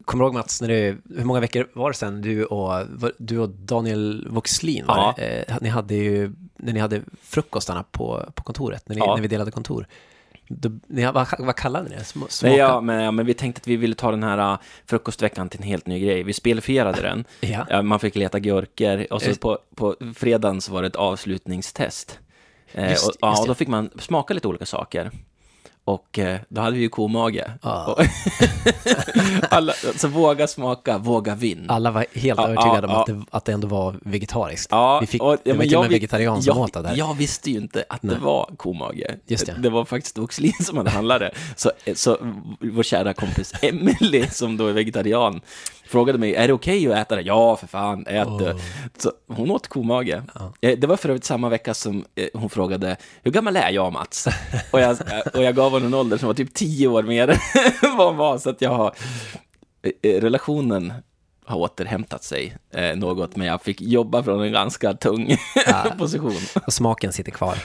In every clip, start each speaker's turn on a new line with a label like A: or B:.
A: kommer du ihåg Mats, hur många veckor var det sedan du och Daniel Voxlin när ni hade frukostarna på kontoret, när vi delade kontor. Vad kallade ni det?
B: Nej, men vi tänkte att vi ville ta den här frukostveckan till en helt ny grej. Vi spelfierade den. Man fick leta gurkor och så på fredagen så var det ett avslutningstest. Och då fick man smaka lite olika saker. Och då hade vi ju komage. Så våga smaka, våga vinn.
A: Alla var helt övertygade om att det ändå var vegetariskt.
B: Vi fick en vegetarian som åt det där. Jag visste ju inte att det var komage. Det var faktiskt Voxlin som hade handlat det. Så vår kära kompis Emily, som då är vegetarian, frågade mig, är det okej att äta det? Ja, för fan, ät det. Så hon åt komage. Det var för övrigt samma vecka som hon frågade, hur gammal är jag, Mats? Och jag gav henne en ålder som var typ 10 år mer än vad hon var. Så att relationen har återhämtat sig något, men jag fick jobba från en ganska tung position.
A: Och smaken sitter kvar.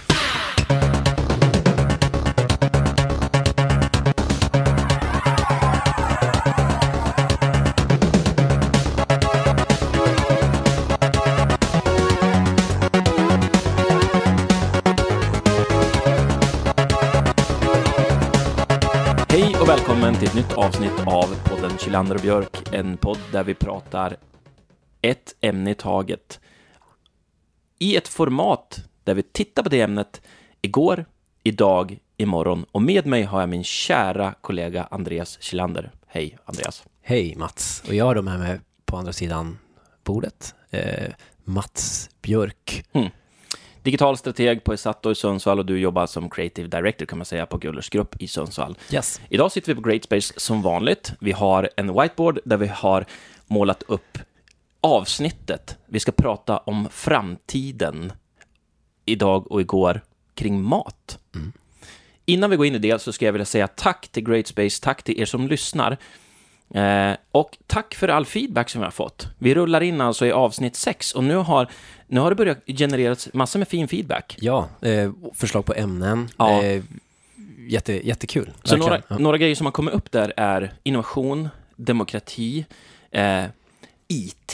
B: Välkommen till ett nytt avsnitt av podden Kilander och Björk, en podd där vi pratar ett ämne i taget i ett format där vi tittar på det ämnet igår, idag, imorgon, och med mig har jag min kära kollega Andreas Kilander. Hej Andreas.
A: Hej Mats, och jag har med mig på andra sidan bordet Mats Björk.
B: Digital strateg på Esato i Sundsvall, och du jobbar som creative director kan man säga på Gullers Grupp i Sundsvall.
A: Yes.
B: Idag sitter vi på Great Space som vanligt. Vi har en whiteboard där vi har målat upp avsnittet. Vi ska prata om framtiden idag och igår kring mat. Innan vi går in i det så ska jag vilja säga tack till Great Space, tack till er som lyssnar. Och tack för all feedback som vi har fått. Vi rullar in alltså i avsnitt 6 och nu har det börjat genereras massor med fin feedback.
A: Ja, förslag på ämnen. Jättekul.
B: Så några grejer som har kommit upp där är innovation, demokrati, IT.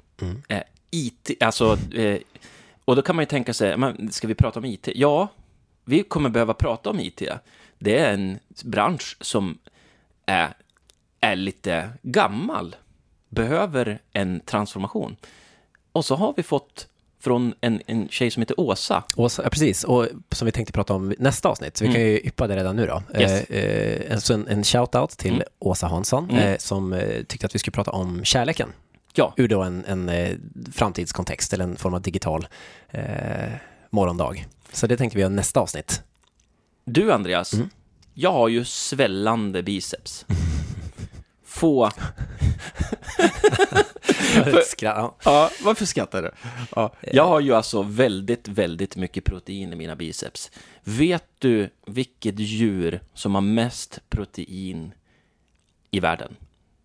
B: IT, alltså, och då kan man ju tänka sig, ska vi prata om IT? Ja, vi kommer behöva prata om IT. Det är en bransch som är lite gammal, behöver en transformation. Och så har vi fått från en tjej som heter Åsa.
A: Ja, precis. Och som vi tänkte prata om nästa avsnitt. Så vi kan ju yppa det redan nu då. Yes. En shout-out till Åsa Hansson som tyckte att vi skulle prata om kärleken.
B: Ja.
A: Ur då en framtidskontext eller en form av digital morgondag. Så det tänkte vi göra nästa avsnitt.
B: Du Andreas, jag har ju svällande biceps. Varför skrattar du? Jag har ju alltså väldigt, väldigt mycket protein i mina biceps. Vet du vilket djur som har mest protein i världen?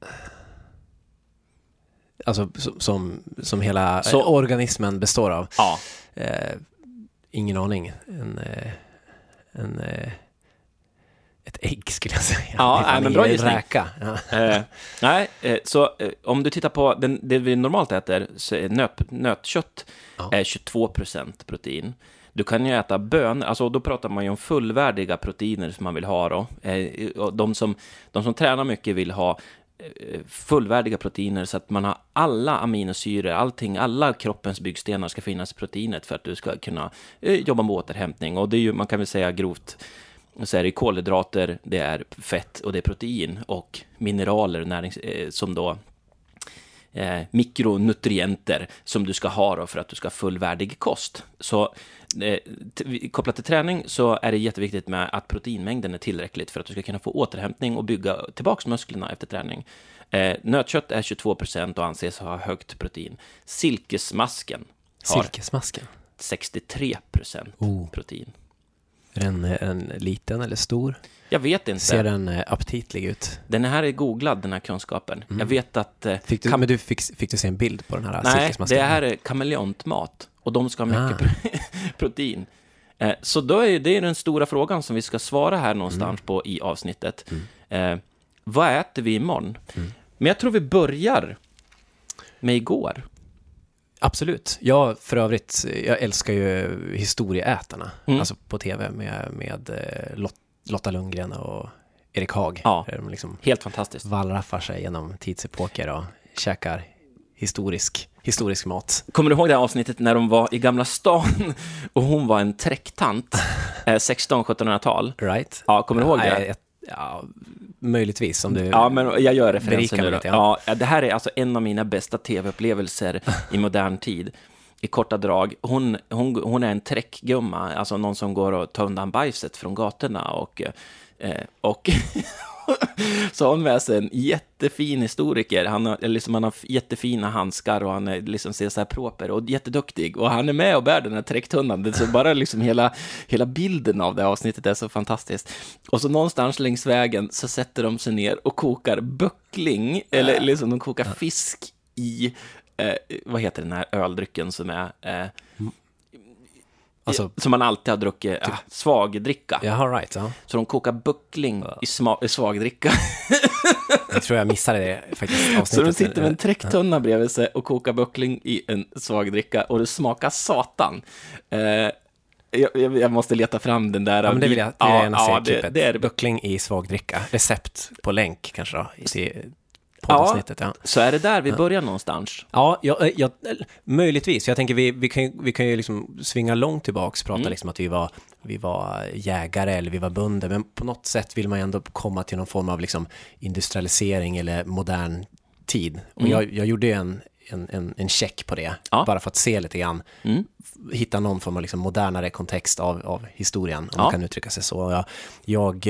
A: Alltså som hela organismen består av?
B: Ja.
A: Ingen aning. Ett ägg skulle jag säga.
B: Ja, men bra gissning.
A: Räka.
B: Så om du tittar på det vi normalt äter, så är nötkött är 22% protein. Du kan ju äta bönor, alltså då pratar man ju om fullvärdiga proteiner som man vill ha då. De som tränar mycket vill ha fullvärdiga proteiner så att man har alla aminosyror, alla kroppens byggstenar ska finnas i proteinet för att du ska kunna jobba med återhämtning. Och det är ju, man kan väl säga grovt, så är det kolhydrater, det är fett och det är protein och mineraler som då mikronutrienter som du ska ha då för att du ska ha fullvärdig kost. Så kopplat till träning så är det jätteviktigt med att proteinmängden är tillräckligt för att du ska kunna få återhämtning och bygga tillbaka musklerna efter träning. Nötkött är 22% och anses ha högt protein. Silkesmasken har 63% protein.
A: Är den liten eller stor?
B: Jag vet inte.
A: Ser den aptitlig ut?
B: Den här är googlad, den här kunskapen. Jag vet att...
A: Fick du se en bild på den här silkesmasken?
B: Nej, det här är kameleontmat. Och de ska ha mycket protein. Så då är det den stora frågan som vi ska svara här någonstans på i avsnittet. Vad äter vi imorgon? Men jag tror vi börjar med igår.
A: Absolut. Jag för övrigt, jag älskar ju historieätarna. Alltså på tv med Lotta Lundgren och Erik Haag.
B: Ja,
A: där de liksom
B: helt fantastiskt.
A: Wallraffar sig genom tidsepoker och käkar historisk mat.
B: Kommer du ihåg det här avsnittet när de var i Gamla stan och hon var en träcktant 1600-1700-tal?
A: Right.
B: Ja, kommer du ihåg det?
A: Ja, möjligtvis om du...
B: Ja, men jag gör referensen nu då.
A: Lite, ja.
B: Ja, det här är alltså en av mina bästa tv-upplevelser i modern tid. I korta drag. Hon är en träckgumma, alltså någon som går och tar undan bajset från gatorna och så har hon med sig en jättefin historiker. Han har jättefina handskar och han är liksom ser så här proper och jätteduktig. Och han är med och bär den här träcktunnan. Så bara liksom hela bilden av det avsnittet är så fantastiskt. Och så någonstans längs vägen så sätter de sig ner och kokar böckling. Eller liksom de kokar fisk i, vad heter den här öldrycken som är...
A: Alltså,
B: som man alltid har druckit, svagdricka.
A: Ja, right. Ja.
B: Så de kokar böckling i svagdricka.
A: Jag tror jag missade det faktiskt avsnittet.
B: Så de sitter med en träcktunna bredvid sig och kokar böckling i en svagdricka och det smakar satan. Jag måste leta fram den där.
A: Ja, men det vill jag gärna se klippet.
B: Det är
A: böckling i svagdricka. Recept på länk kanske då. Ja,
B: så är det där vi börjar någonstans.
A: Ja, möjligtvis. Jag tänker vi kan ju liksom svinga långt tillbaks, prata liksom att vi var jägare eller vi var bönder, men på något sätt vill man ändå komma till någon form av liksom industrialisering eller modern tid. Och jag gjorde en check på det, bara för att se lite grann, hitta någon form av liksom modernare kontext av historien, om man kan uttrycka sig så. Jag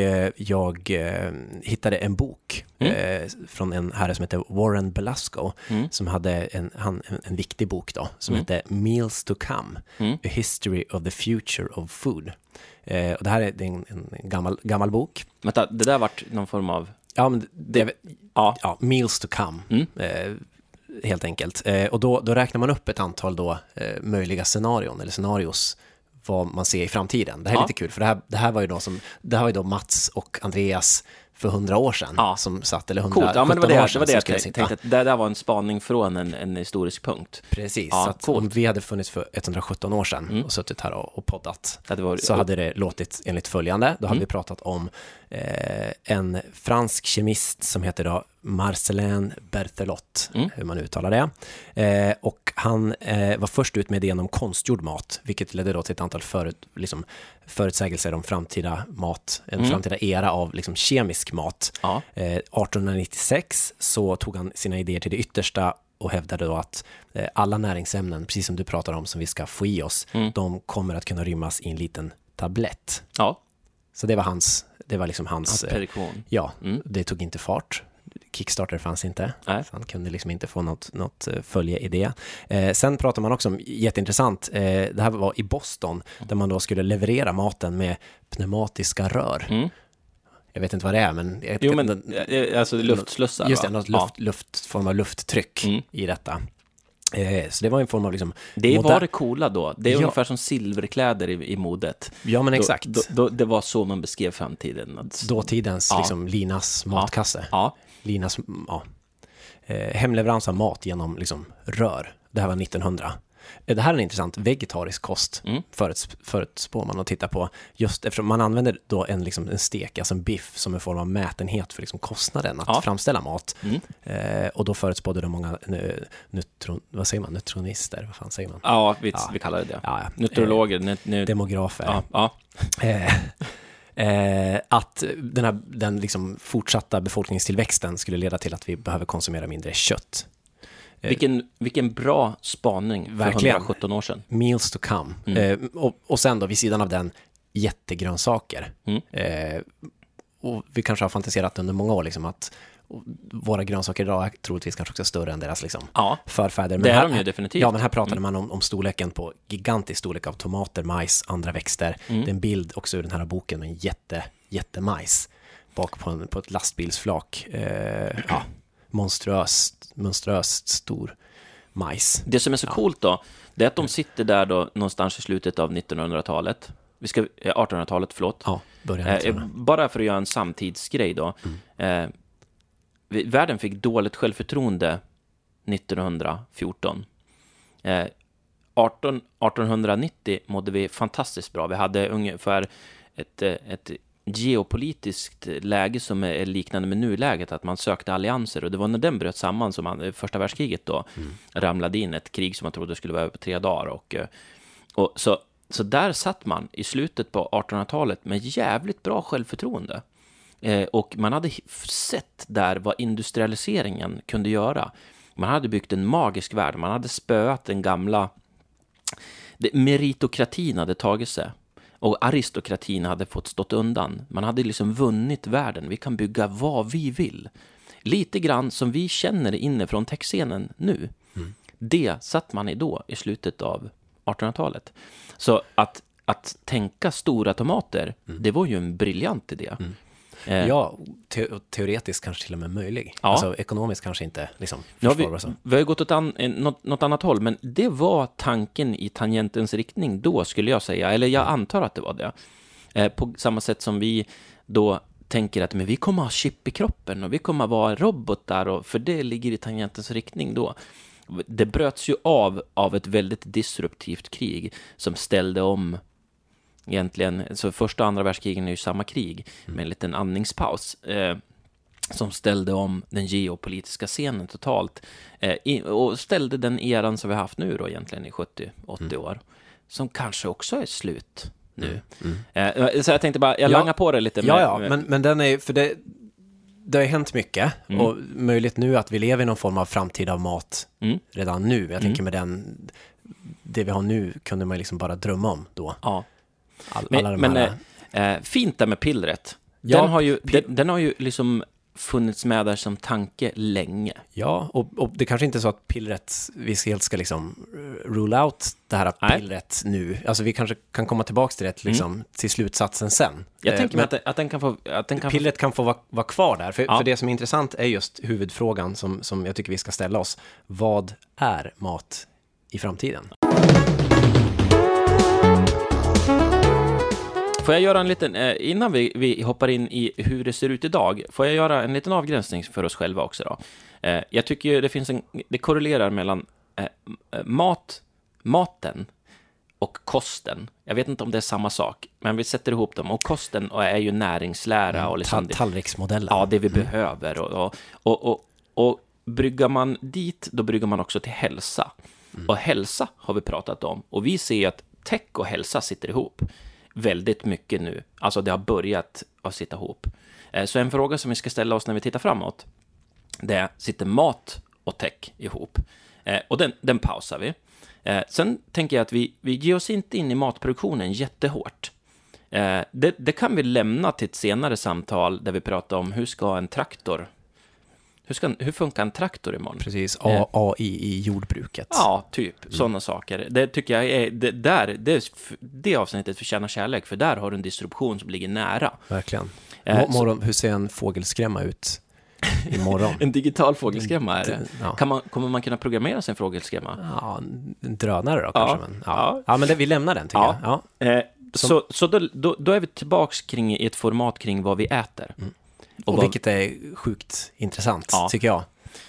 A: hittade en bok från en herre som heter Warren Belasco, som hade en viktig bok då, som heter Meals to Come, A History of the Future of Food. Och det här är en gammal bok.
B: Vänta, det där vart någon form av...
A: Ja, men Meals to Come. Helt enkelt. Och då räknar man upp ett antal möjliga scenarios vad man ser i framtiden. Det här är lite kul, för det här var ju då Mats och Andreas för 100 år sedan som satt, eller 117 år sedan.
B: Det var det jag tänkte att det där var en spaning från en historisk punkt.
A: Precis, så att om vi hade funnits för 117 år sedan och suttit här och poddat, så hade det låtit enligt följande. Då hade vi pratat om en fransk kemist som heter då Marcellin Berthelot, hur man uttalar det. Och han var först ut med idén om konstgjord mat, vilket ledde då till ett antal förutsägelser om framtida mat, en framtida era av liksom kemisk mat. 1896 så tog han sina idéer till det yttersta och hävdade då att alla näringsämnen, precis som du pratar om, som vi ska få i oss, de kommer att kunna rymmas i en liten tablett. Så det var liksom hans
B: prediktion.
A: Det tog inte fart. Kickstarter fanns inte. Så han kunde liksom inte få något följe i det. Sen pratar man också om, jätteintressant, det här var i Boston, där man då skulle leverera maten med pneumatiska rör. Jag vet inte vad det är, men...
B: alltså luftslussar.
A: Just det, form av lufttryck i detta. Så det var en form av liksom...
B: Det var det coola då. Det är ungefär som silverkläder i modet.
A: Ja, men exakt.
B: Det var så man beskrev framtiden.
A: Dåtidens liksom Linas matkasse. Linas hemleverans av mat genom liksom rör. Det här var 1900. Det här är en intressant vegetarisk kost, förutspår man att titta på, just eftersom man använder då en stek, alltså en biff, som en form av mätenhet för liksom kostnaden att framställa mat. Och då förutspådde de många neutronister, vad fan säger man?
B: Ja, vi kallar det det. Nutrologer,
A: demografer. Att den liksom fortsatta befolkningstillväxten skulle leda till att vi behöver konsumera mindre kött.
B: Vilken bra spaning för 117 år sedan.
A: Meals to come. Och sen då vid sidan av den, jättegrönsaker. Och vi kanske har fantiserat under många år liksom att våra grönsaker idag är troligtvis kanske också större än deras liksom förfäder. Men
B: det är de ju definitivt.
A: Ja, men här pratade man om storleken på gigantisk storlek av tomater, majs, andra växter. Det är en bild också ur den här boken med en jättemajs bak på ett lastbilsflak. monströst stor majs.
B: Det som är så coolt då, det är att de sitter där då någonstans i slutet av 1900-talet. 1800-talet, förlåt.
A: Början.
B: Bara för att göra en samtidsgrej då. världen fick dåligt självförtroende 1914. 1890 mådde vi fantastiskt bra. Vi hade ungefär ett geopolitiskt läge som är liknande med nuläget, att man sökte allianser, och det var när den bröt samman som första världskriget då ramlade in, ett krig som man trodde skulle vara över 3 dagar, och så där satt man i slutet på 1800-talet med jävligt bra självförtroende, och man hade sett där vad industrialiseringen kunde göra. Man hade byggt en magisk värld, man hade spöat den gamla meritokratin hade tagit sig. Och aristokratin hade fått stått undan. Man hade liksom vunnit världen. Vi kan bygga vad vi vill. Lite grann som vi känner inne från techscenen nu. Det satt man i då, i slutet av 1800-talet. Så att tänka stora tomater, det var ju en briljant idé.
A: Ja, teoretiskt kanske till och med möjlig.
B: Ja.
A: Alltså ekonomiskt kanske inte liksom
B: vi har gått åt något annat håll, men det var tanken i tangentens riktning då, skulle jag säga. Eller jag antar att det var det. På samma sätt som vi då tänker att men vi kommer ha chip i kroppen och vi kommer vara robotar, och för det ligger i tangentens riktning då. Det bröts ju av ett väldigt disruptivt krig som ställde om. Egentligen, så första och andra världskrigen är ju samma krig med en liten andningspaus som ställde om den geopolitiska scenen totalt och ställde den eran som vi har haft nu då egentligen i 70-80 år, som kanske också är slut nu. Så jag tänkte bara, jag langar på det lite.
A: Men den är, för det har hänt mycket och möjligt nu att vi lever i någon form av framtid av mat redan nu. Jag tänker med det vi har nu kunde man liksom bara drömma om då.
B: Ja. Fint där med pillret. Den har ju liksom funnits med där som tanke länge.
A: Ja, och det kanske inte är så att pillret, vi helt ska liksom rule out det här pillret nu. Alltså vi kanske kan komma tillbaka till det liksom, till slutsatsen sen.
B: Jag tänker mig att den kan få...
A: Pillret kan få vara kvar där. För det som är intressant är just huvudfrågan som jag tycker vi ska ställa oss. Vad är mat i framtiden?
B: Får jag göra en liten, innan vi hoppar in i hur det ser ut idag, får jag göra en liten avgränsning för oss själva också då? Jag tycker det korrelerar mellan maten och kosten. Jag vet inte om det är samma sak, men vi sätter ihop dem. Och kosten är ju näringslära. Och liksom
A: tallriksmodellen.
B: Ja, det vi behöver. Och bryggar man dit, då bryggar man också till hälsa. Och hälsa har vi pratat om. Och vi ser att tech och hälsa sitter ihop väldigt mycket nu. Alltså det har börjat att sitta ihop. Så en fråga som vi ska ställa oss när vi tittar framåt, det är, sitter mat och tech ihop? Och den pausar vi. Sen tänker jag att vi ger oss inte in i matproduktionen jättehårt. Det kan vi lämna till ett senare samtal där vi pratar om hur ska en traktor... Hur funkar en traktor imorgon?
A: Precis, AI i jordbruket.
B: Ja, typ. Sådana saker. Det tycker jag är... Det avsnittet förtjänar kärlek, för där har du en distribution som ligger nära.
A: Verkligen. Hur ser en fågelskrämma ut imorgon?
B: En digital fågelskrämma är det. Ja. Kommer man kunna programmera sin fågelskrämma?
A: Ja, en drönare då kanske. Men vi lämnar den, tycker jag. Ja.
B: Så då är vi tillbaka i ett format kring vad vi äter.
A: Och vilket är sjukt intressant, tycker jag.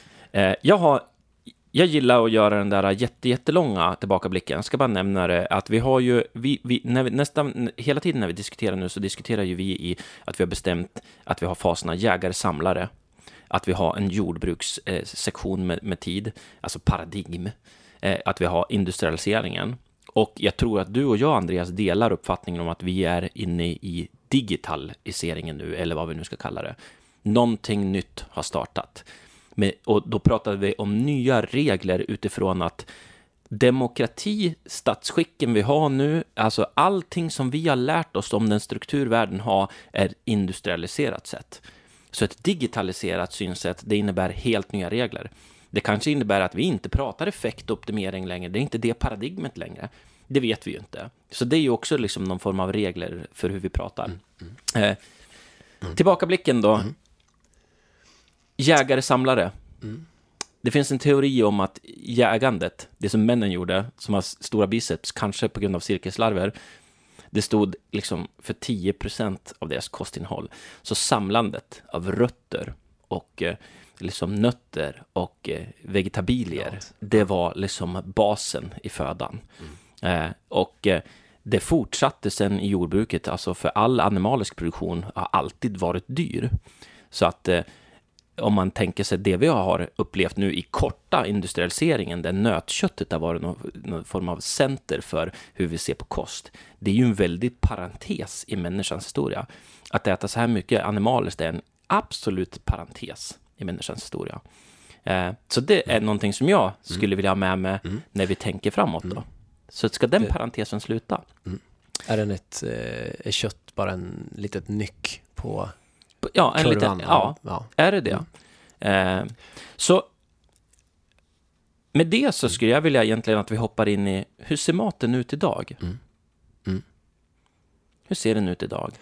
B: Jag gillar att göra den där jättelånga tillbakablicken. Jag ska bara nämna det, att vi har ju... nästan hela tiden när vi diskuterar nu, så diskuterar ju vi i att vi har bestämt att vi har faserna jägare-samlare. Att vi har en jordbrukssektion med tid, alltså paradigm. Att vi har industrialiseringen. Och jag tror att du och jag, Andreas, delar uppfattningen om att vi är inne i digitaliseringen nu, eller vad vi nu ska kalla det. Någonting nytt har startat. Och då pratade vi om nya regler utifrån att demokrati, statsskicken vi har nu, alltså allting som vi har lärt oss om den strukturvärlden har, är industrialiserat sätt. Så ett digitaliserat synsätt, det innebär helt nya regler. Det kanske innebär att vi inte pratar effektoptimering längre. Det är inte det paradigmet längre. Det vet vi ju inte. Så det är ju också liksom någon form av regler för hur vi pratar. Tillbakablicken då. Jägare-samlare. Det finns en teori om att jägandet, det som männen gjorde, som har stora biceps, kanske på grund av cirkelslarver, det stod liksom för 10% av deras kostinnehåll. Så samlandet av rötter och liksom nötter och vegetabilier, det var liksom basen i födan. Och det fortsatte sen i jordbruket, alltså för all animalisk produktion har alltid varit dyr. Så att om man tänker sig det vi har upplevt nu i korta industrialiseringen, där nötköttet har varit någon form av center för hur vi ser på kost. Det är ju en väldigt parentes i människans historia. Att äta så här mycket animaliskt är en absolut parentes i människans historia. Så det är någonting som jag skulle vilja ha med mig när vi tänker framåt då. Så ska den parentesen sluta?
A: Är den är kött bara en litet nyck på
B: en liten, är det det? Så med det så skulle jag vilja egentligen att vi hoppar in i, hur ser maten ut idag? Hur ser den ut idag?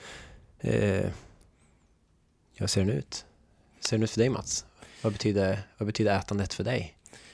A: Hur ser den ut? Hur ser den ut för dig, Mats? Vad betyder ätandet för dig?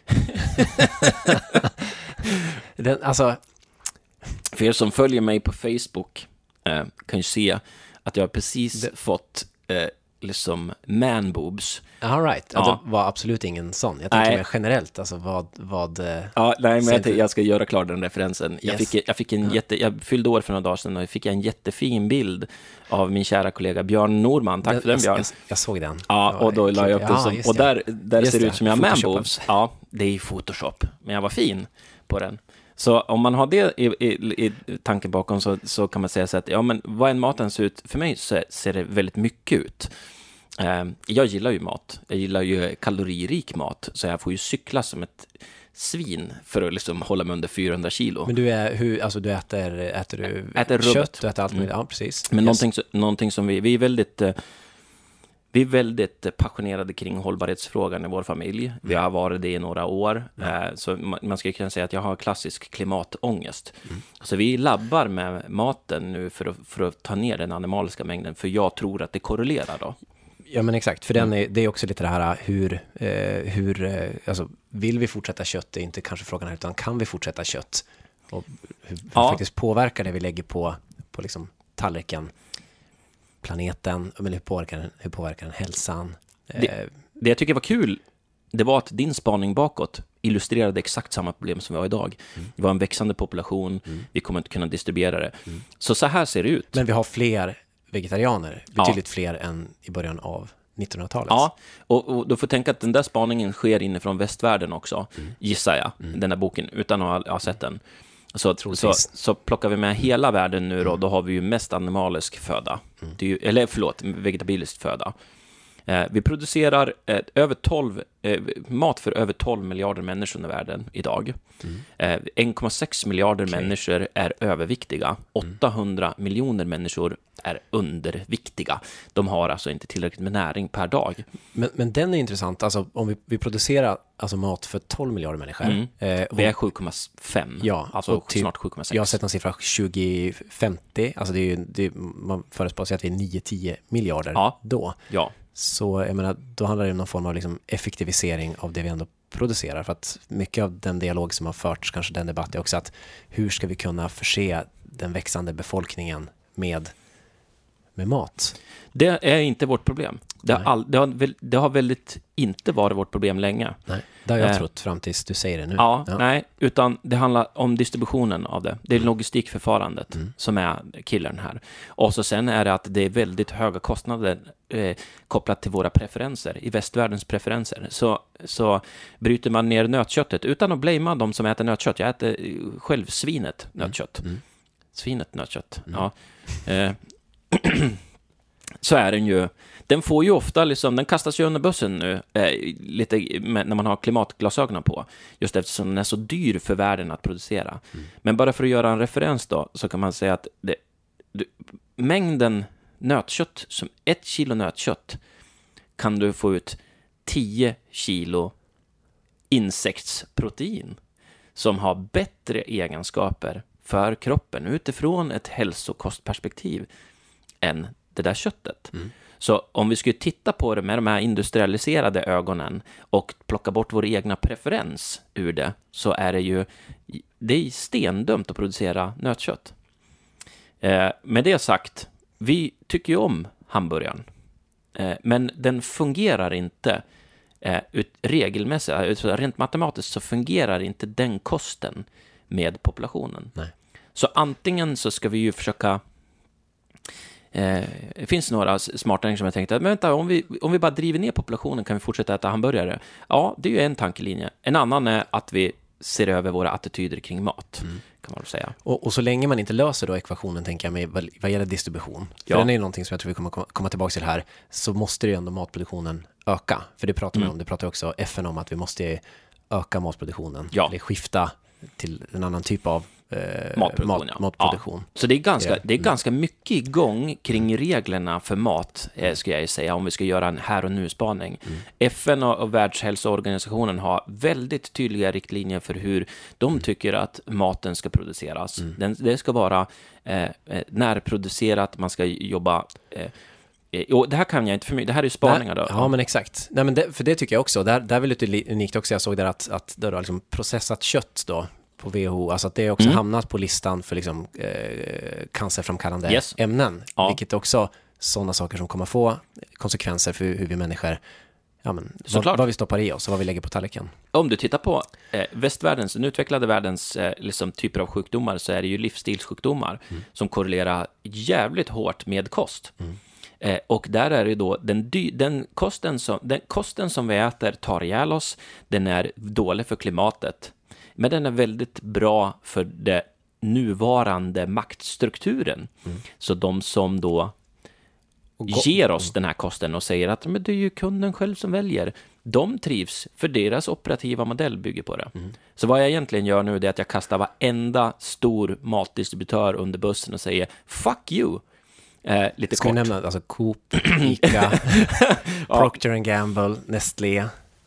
B: För er som följer mig på Facebook kan ju se att jag har precis fått liksom man boobs.
A: All right. Det var absolut ingen sån. Jag tänker mer generellt, alltså vad
B: men jag ska göra klar den referensen. Yes. Jag fyllde år för några dagar sedan och fick en jättefin bild av min kära kollega Björn Norman. Tack för den, Björn.
A: Jag såg den.
B: Ja, och då la jag upp den som, och där ser det ut som jag har man boobs. Ja, det är Photoshop, men jag var fin på den. Så om man har det i tanken bakom så kan man säga så att men vad en maten ser ut, för mig så ser det väldigt mycket ut. Jag gillar ju mat. Jag gillar ju kaloririk mat, så jag får ju cykla som ett svin för att liksom hålla mig under 400 kilo.
A: Men du äter du kött, du äter allt möjligt. Ja, precis.
B: Men någonting som vi är väldigt passionerade kring hållbarhetsfrågan i vår familj. Vi har varit det i några år. Så man skulle kunna säga att jag har klassisk klimatångest. Så vi labbar med maten nu för att ta ner den animaliska mängden. För jag tror att det korrelerar då.
A: Ja, men exakt. För det är också lite det här hur alltså, vill vi fortsätta kött? Det är inte kanske frågan här, utan kan vi fortsätta kött? Och hur faktiskt påverkar det vi lägger på liksom tallriken planeten, men hur påverkar den hälsan?
B: Det jag tycker var kul, det var att din spaning bakåt illustrerade exakt samma problem som vi har idag. Det var en växande population, vi kommer inte kunna distribuera det. Så här ser det ut.
A: Men vi har fler vegetarianer, betydligt fler än i början av 1900-talet.
B: Ja, och då får tänka att den där spaningen sker inifrån västvärlden också, gissar jag, den där boken, utan att ha sett den. Så plockar vi med hela världen nu då har vi ju mest animalisk föda. Vegetabilisk föda. Vi producerar mat för över 12 miljarder människor i världen idag. 1,6 miljarder människor är överviktiga. 800 miljoner människor är underviktiga. De har alltså inte tillräckligt med näring per dag.
A: Men den är intressant. Alltså, om vi producerar alltså mat för 12 miljarder människor.
B: Vi är 7,5.
A: Ja,
B: alltså snart 7,6.
A: Jag har sett en siffra 2050. Alltså man förespår sig att vi är 9-10 miljarder då.
B: Ja.
A: Så jag menar, då handlar det om någon form av liksom effektivisering av det vi ändå producerar. För att mycket av den dialog som har förts, kanske den debatt är också att hur ska vi kunna förse den växande befolkningen med mat?
B: Det är inte vårt problem. Det har väldigt inte varit vårt problem länge.
A: Nej, det har jag trott fram tills du säger det nu.
B: Nej, utan det handlar om distributionen av det. Det är logistikförfarandet som är killen här. Och så sen är det att det är väldigt höga kostnader kopplat till våra preferenser, i västvärldens preferenser. Så bryter man ner nötköttet utan att blamea de som äter nötkött. Jag äter själv svinet nötkött. Svinet nötkött, så är den ju. Den får ju ofta den kastas ju under bussen nu lite när man har klimatglasögonen på, just eftersom den är så dyr för världen att producera. Men bara för att göra en referens då, så kan man säga att mängden nötkött, som 1 kilo nötkött kan du få ut 10 kilo insektsprotein som har bättre egenskaper för kroppen utifrån ett hälsokostperspektiv än det där köttet. Så om vi skulle titta på det med de här industrialiserade ögonen och plocka bort vår egna preferens ur det, så är det är stendömt att producera nötkött. Med det sagt, vi tycker ju om hamburgaren, men den fungerar inte regelmässigt, rent matematiskt så fungerar inte den kosten med populationen.
A: Nej.
B: Så antingen så ska vi ju försöka det finns några smarta som jag tänkte, men vänta, om vi bara driver ner populationen kan vi fortsätta äta hamburgare. Ja, det är ju en tankelinje. En annan är att vi ser över våra attityder kring mat, kan man väl säga.
A: Och så länge man inte löser då ekvationen, tänker jag, med vad gäller distribution, för den är ju någonting som jag tror vi kommer komma tillbaka till här, så måste det ju ändå matproduktionen öka. För det pratar man om, det pratar också FN om, att vi måste öka matproduktionen, eller skifta till en annan typ av matproduktion.
B: Ja. Så det är ganska mycket igång kring reglerna för mat, ska jag säga, om vi ska göra en här och nu-spaning. FN och Världshälsoorganisationen har väldigt tydliga riktlinjer för hur de tycker att maten ska produceras. Det ska vara närproducerat, man ska jobba... Och det här kan jag inte för mycket. Det här är ju spaningar då.
A: Ja, men exakt. Nej, men för det tycker jag också. Där är väl lite unikt också. Jag såg där att det har liksom processat kött då på WHO, alltså att det också hamnat på listan för liksom cancerframkallande ämnen. Vilket också sådana saker som kommer få konsekvenser för hur vi människor, vad vi stoppar i oss och vad vi lägger på tallriken.
B: Om du tittar på västvärldens, den utvecklade världens liksom, typer av sjukdomar, så är det ju livsstilssjukdomar som korrelerar jävligt hårt med kost. Och där är det då den kosten som vi äter tar ihjäl oss, den är dålig för klimatet, men den är väldigt bra för den nuvarande maktstrukturen. Så de som då ger oss den här kosten och säger att men det är ju kunden själv som väljer, de trivs, för deras operativa modell bygger på det. Så vad jag egentligen gör nu är att jag kastar varenda stor matdistributör under bussen och säger fuck you. Lite
A: ska
B: kort.
A: vi nämna alltså Coop, Ica, Procter & Gamble, Nestlé.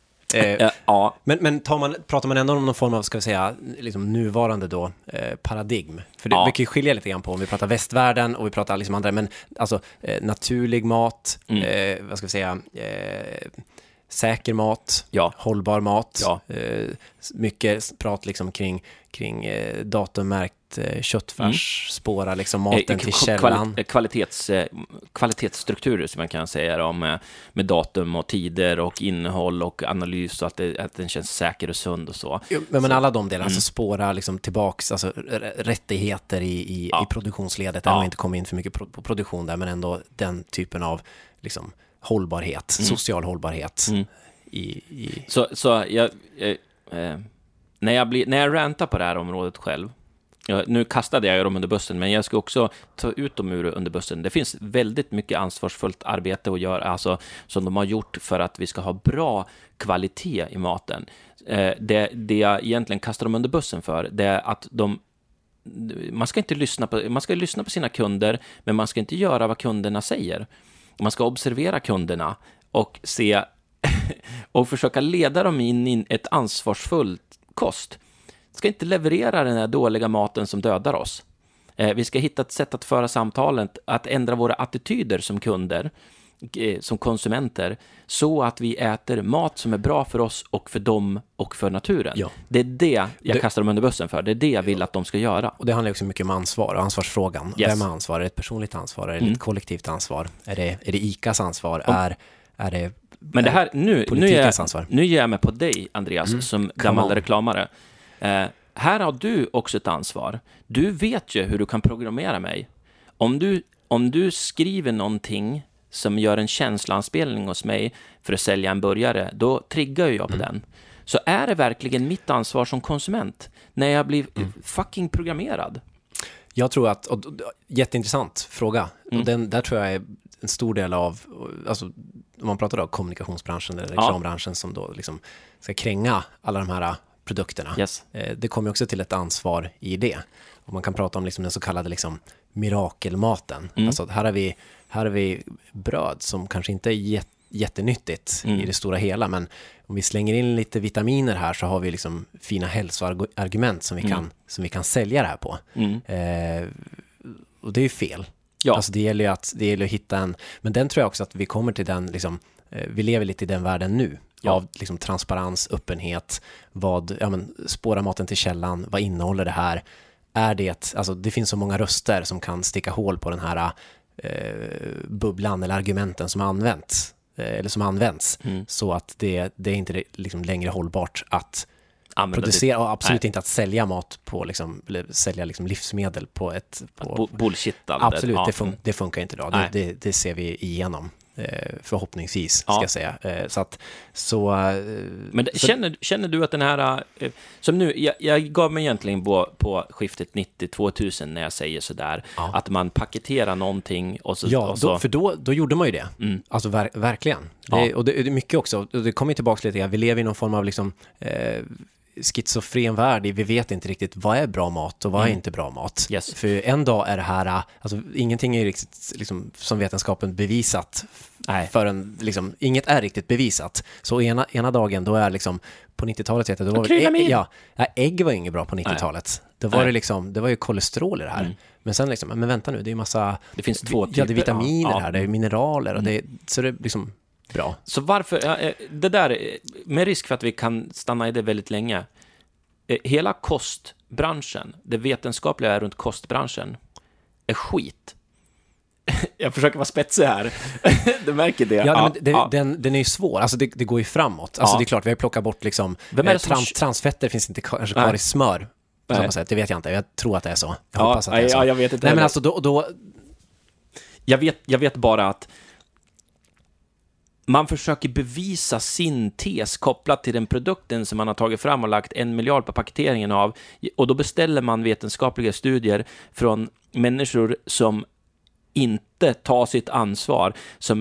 A: Men pratar man ändå om någon form av, ska vi säga, liksom nuvarande då paradigm? För det brukar ju skilja lite grann på om vi pratar västvärlden och vi pratar liksom andra, men alltså naturlig mat, vad ska vi säga, säker mat, hållbar mat, mycket prat liksom kring datummärkt köttfärs, spåra liksom maten till källan.
B: Kvalitetsstrukturer som man kan säga om, med datum och tider och innehåll och analys, och att den känns säker och sund och så.
A: Jo, men alla de delarna, alltså spåra liksom tillbaks, alltså rättigheter i produktionsledet, där man inte kommer in för mycket på produktion där, men ändå den typen av liksom hållbarhet, social hållbarhet.
B: När jag rantar på det här området själv, nu kastade jag dem under bussen, men jag ska också ta ut dem under bussen. Det finns väldigt mycket ansvarsfullt arbete att göra, alltså, som de har gjort för att vi ska ha bra kvalitet i maten. Det jag egentligen kastar dem under bussen för, det är att man ska lyssna på sina kunder, men man ska inte göra vad kunderna säger. Man ska observera kunderna och se och försöka leda dem in i ett ansvarsfullt kost. Ska inte leverera den här dåliga maten som dödar oss. Vi ska hitta ett sätt att föra samtalet, att ändra våra attityder som kunder, som konsumenter, så att vi äter mat som är bra för oss och för dem och för naturen. Ja. Det är det jag kastar dem under bussen för. Det är det jag vill att de ska göra. Och
A: det handlar också mycket om ansvar och ansvarsfrågan. Vem har ansvar? Är det ett personligt ansvar? Är det ett kollektivt ansvar? Är det ICAs ansvar? Är det
B: men det här, nu ger jag mig på dig, Andreas, som gammal reklamare. Här har du också ett ansvar. Du vet ju hur du kan programmera mig. Om du skriver någonting som gör en känslanspelning hos mig för att sälja en burgare, då triggar ju jag på den. Så är det verkligen mitt ansvar som konsument när jag blir fucking programmerad?
A: Jag tror att, jätteintressant fråga, och där tror jag är en stor del av, alltså om man pratar om kommunikationsbranschen eller reklambranschen som då liksom ska kränga alla de här produkterna.
B: Yes.
A: Det kommer också till ett ansvar i det. Och man kan prata om liksom den så kallade liksom mirakelmaten. Alltså här har vi bröd som kanske inte är jättenyttigt i det stora hela, men om vi slänger in lite vitaminer här så har vi liksom fina hälsoargument som vi kan sälja det här på. Och det är ju fel. Ja. Alltså det gäller att hitta en, men den tror jag också att vi kommer till den liksom, vi lever lite i den världen nu. Av liksom transparens, öppenhet, spåra maten till källan, vad innehåller det här? Alltså det finns så många röster som kan sticka hål på den här bubblan eller argumenten som har använts eller som används, så att det är inte liksom längre hållbart att producera och absolut inte att sälja mat på liksom, eller sälja liksom livsmedel på ett
B: bullshit.
A: Absolut, det funkar inte idag. Det ser vi igenom. Förhoppningsvis ska jag säga.
B: Men känner du att den här som nu, jag gav mig egentligen på skiftet 90-2000 när jag säger sådär, att man paketerar någonting och så,
A: för då gjorde man ju det. Alltså verkligen. Och det är mycket också, och det kommer tillbaka lite grann, vi lever i någon form av liksom schizofren värld. Vi vet inte riktigt vad är bra mat och vad är inte bra mat.
B: Yes.
A: För en dag är det här, alltså ingenting är riktigt liksom, som vetenskapen bevisat förrän liksom, inget är riktigt bevisat. Så ena dagen då är liksom på 90-talet då var ägg var inget bra på 90-talet. Då var det liksom, det var ju kolesterol i det här. Men sen liksom, men vänta nu, det är massa,
B: det finns två typer.
A: Det är vitaminer här, det är mineraler och så det är liksom bra.
B: Så varför, det där, med risk för att vi kan stanna i det väldigt länge, hela kostbranschen, det vetenskapliga är runt kostbranschen, är skit. Jag försöker vara spetsig här. Du märker det.
A: Den är ju svår. Alltså det går ju framåt. Alltså det är klart, vi har plockat bort liksom transfetter finns inte kanske kvar i smör. Det vet jag inte. Jag tror att det är så. Jag hoppas att det är så.
B: Jag vet inte.
A: Nej, men alltså då...
B: Jag vet bara att man försöker bevisa sin tes kopplat till den produkten som man har tagit fram och lagt 1 miljard på paketeringen av. Och då beställer man vetenskapliga studier från människor som inte tar sitt ansvar,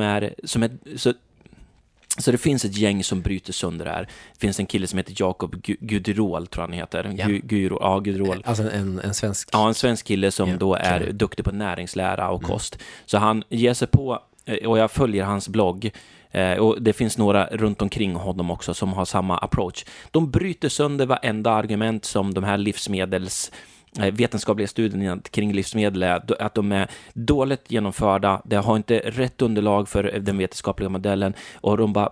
B: så det finns ett gäng som bryter sönder det här. Det finns en kille som heter Jakob Gudrol, tror han heter. Gudrol.
A: Alltså en svensk...
B: Ja, en svensk kille som då är duktig på näringslära och kost. Så han ger sig på, och jag följer hans blogg, och det finns några runt omkring honom också som har samma approach. De bryter sönder varenda argument som de här vetenskapliga studierna kring livsmedel är, att de är dåligt genomförda, det har inte rätt underlag för den vetenskapliga modellen, och de bara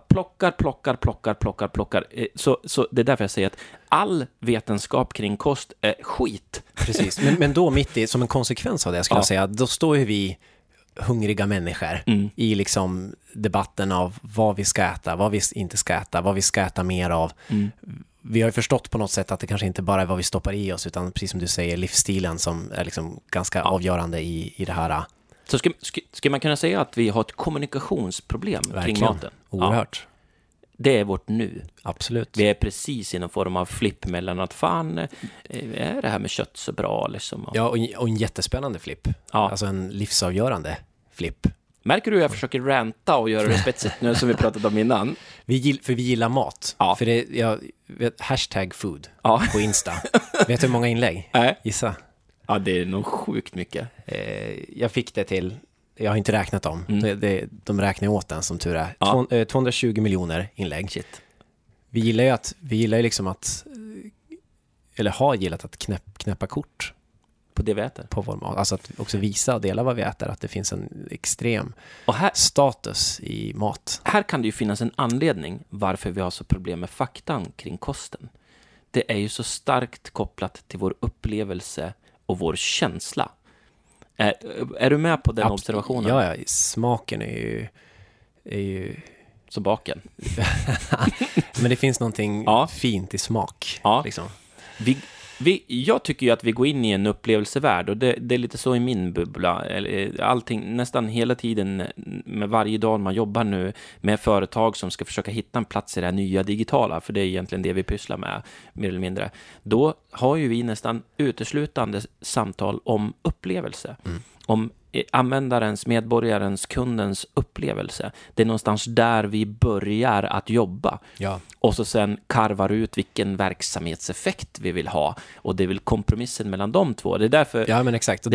B: plockar. Så det är därför jag säger att all vetenskap kring kost är skit.
A: Precis, men då mitt i, som en konsekvens av det skulle jag säga, då står ju vi hungriga människor i liksom debatten av vad vi ska äta, vad vi inte ska äta, vad vi ska äta mer av. Vi har ju förstått på något sätt att det kanske inte bara är vad vi stoppar i oss, utan precis som du säger, livsstilen som är liksom ganska avgörande i det här.
B: Så ska man kunna säga att vi har ett kommunikationsproblem kring maten?
A: Oerhört.
B: Ja. Det är vårt nu.
A: Absolut.
B: Vi är precis i någon form av flipp mellan att är det här med kött så bra? Liksom?
A: Ja, och en jättespännande flipp. Ja. Alltså en livsavgörande flipp.
B: Märker du hur jag försöker ranta och göra det spetsigt nu som vi pratat om innan?
A: Vi gillar mat. Ja. För jag vet, #food på Insta. Vet du hur många inlägg? Gissa.
B: Ja, det är nog sjukt mycket.
A: Jag fick det till, jag har inte räknat dem. De räknar åt den som tur är. 220 miljoner inlägg.
B: Shit.
A: Vi gillar ju liksom att, eller har gillat att knäppa kort
B: på det vi äter.
A: På vår mat. Alltså att också visa och dela vad vi äter, att det finns en extrem status i mat.
B: Här kan det ju finnas en anledning varför vi har så problem med faktan kring kosten. Det är ju så starkt kopplat till vår upplevelse och vår känsla. Är du med på den observationen?
A: Ja, smaken är ju
B: som baken.
A: Men det finns någonting fint i smak.
B: Ja.
A: Liksom.
B: Jag tycker ju att vi går in i en upplevelsevärld, och det är lite så i min bubbla. Allting, nästan hela tiden, med varje dag man jobbar nu med företag som ska försöka hitta en plats i det här nya digitala, för det är egentligen det vi pysslar med, mer eller mindre. Då har ju vi nästan uteslutande samtal om upplevelse. Om användarens, medborgarens, kundens upplevelse. Det är någonstans där vi börjar att jobba.
A: Ja.
B: Och så sen karvar ut vilken verksamhetseffekt vi vill ha. Och det är väl kompromissen mellan de två. Det är därför...
A: Ja, men exakt.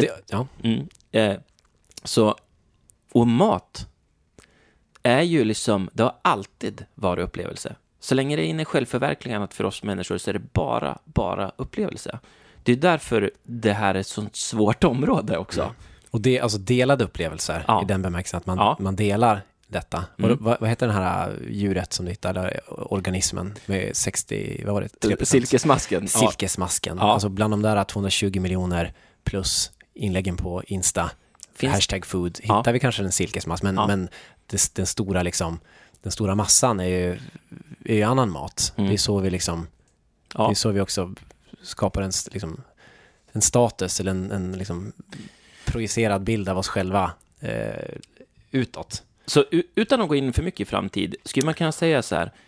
B: Och mat är ju liksom, det har alltid varit upplevelse. Så länge det är inne i självförverkligandet för oss människor, så är det bara upplevelse. Det är därför det här är ett sånt svårt område också.
A: Ja. Och det är alltså delade upplevelser i den bemärkelsen att man delar detta. Vad heter den här djuret som du hittade, organismen med 60, vad var det? 3%?
B: Silkesmasken.
A: Silkesmasken. Alltså bland de där 220 miljoner plus inläggen på Insta. hashtag food, hittar vi kanske en silkesmask, men den stora liksom, den stora massan är ju annan mat. Det är så vi liksom, det är så vi också skapar en status eller en liksom projicerad bild av oss själva utåt.
B: Så utan att gå in för mycket i framtid, skulle man kunna säga så här: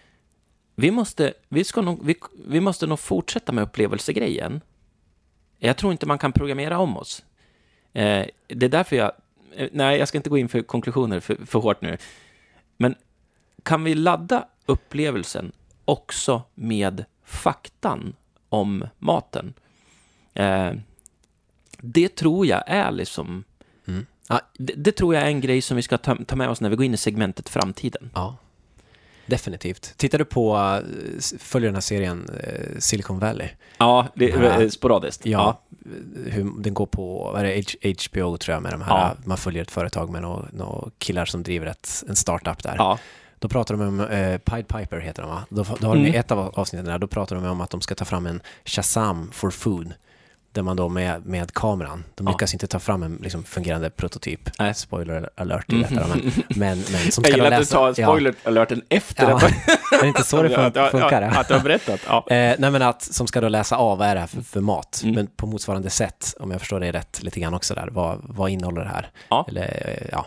B: vi måste nog fortsätta med upplevelsegrejen. Jag tror inte man kan programmera om oss. Det är därför jag ska inte gå in för konklusioner för hårt nu. Men kan vi ladda upplevelsen också med faktan om maten? Det tror jag är liksom... Det tror jag är en grej som vi ska ta med oss när vi går in i segmentet framtiden.
A: Ja, definitivt. Tittar du på, följer den här serien Silicon Valley?
B: Ja, det är sporadiskt.
A: Ja. Den går på HBO tror jag, med de här, man följer ett företag med några killar som driver en startup där. Ja. Då pratar de om Pied Piper heter de, va? Då har de ett av avsnitten där, då pratar de om att de ska ta fram en Shazam for food, där man då med kameran, de lyckas inte ta fram en liksom fungerande prototyp. Spoiler alert i detta, men som ska
B: jag gillar att du tar spoiler alerten efter det.
A: Det är inte så det funkar.
B: Att du har berättat.
A: Nej, men att som ska då läsa av vad är det här för mat, men på motsvarande sätt, om jag förstår det rätt lite grann också där, vad innehåller det här? Ja. Eller,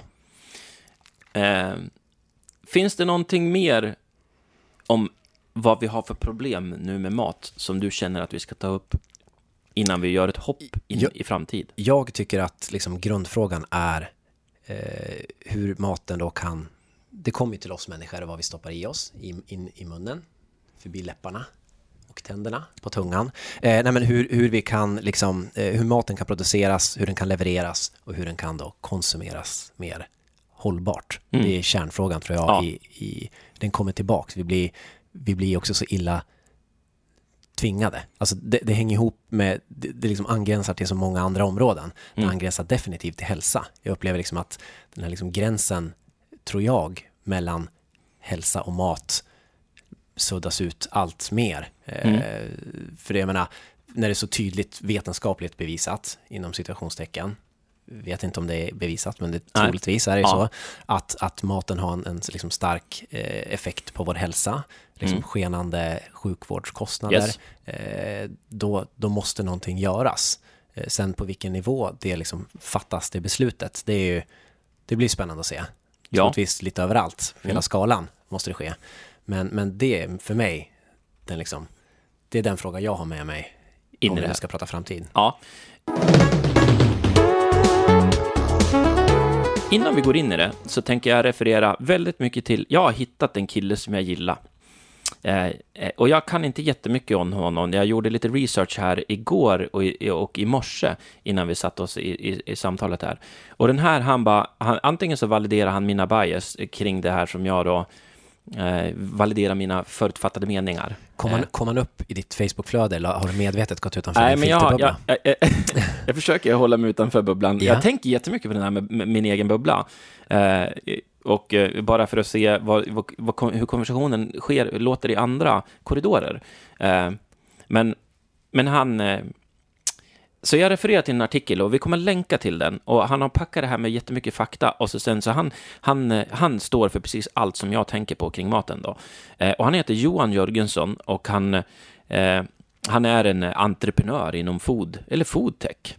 B: finns det någonting mer om vad vi har för problem nu med mat som du känner att vi ska ta upp innan vi gör ett hopp i framtid?
A: Jag tycker att liksom grundfrågan är hur maten då kan... Det kommer ju till oss människor vad vi stoppar i oss, in i munnen, förbi läpparna och tänderna på tungan. Men hur vi kan liksom, hur maten kan produceras, hur den kan levereras och hur den kan då konsumeras mer hållbart. Det är kärnfrågan, tror jag. Den kommer tillbaks. Vi blir också så illa tvingade. Alltså det hänger ihop med, det liksom angränsar till så många andra områden. Det angränsar definitivt till hälsa. Jag upplever liksom att den här liksom gränsen, tror jag, mellan hälsa och mat suddas ut allt mer. För det, jag menar, när det är så tydligt vetenskapligt bevisat, inom situationstecken, vet inte om det är bevisat, men det troligtvis är det så att maten har en liksom stark effekt på vår hälsa, liksom skenande sjukvårdskostnader. Yes. Då måste någonting göras. Sen på vilken nivå det liksom fattas det beslutet, det blir spännande att se. Troligtvis lite överallt, hela skalan måste det ske. Men det är för mig det är den fråga jag har med mig om vi ska prata framtid.
B: Ja. Innan vi går in i det så tänker jag referera väldigt mycket till... Jag har hittat en kille som jag gillar. Och jag kan inte jättemycket om honom. Jag gjorde lite research här igår och i morse innan vi satt oss i samtalet här. Och den här, antingen så validerar han mina bias kring det här som jag då validera mina förutfattade meningar.
A: Kom han upp i ditt Facebook-flöde eller har du medvetet gått utanför din filterbubbla?
B: Jag försöker hålla mig utanför bubblan. Jag tänker jättemycket på den här med min egen bubbla. Och bara för att se hur konversationen låter i andra korridorer. Men han... Så jag refererar till en artikel och vi kommer länka till den. Och han har packat det här med jättemycket fakta. Och så han står för precis allt som jag tänker på kring maten då. Och han heter Johan Jörgensson och han är en entreprenör inom foodtech.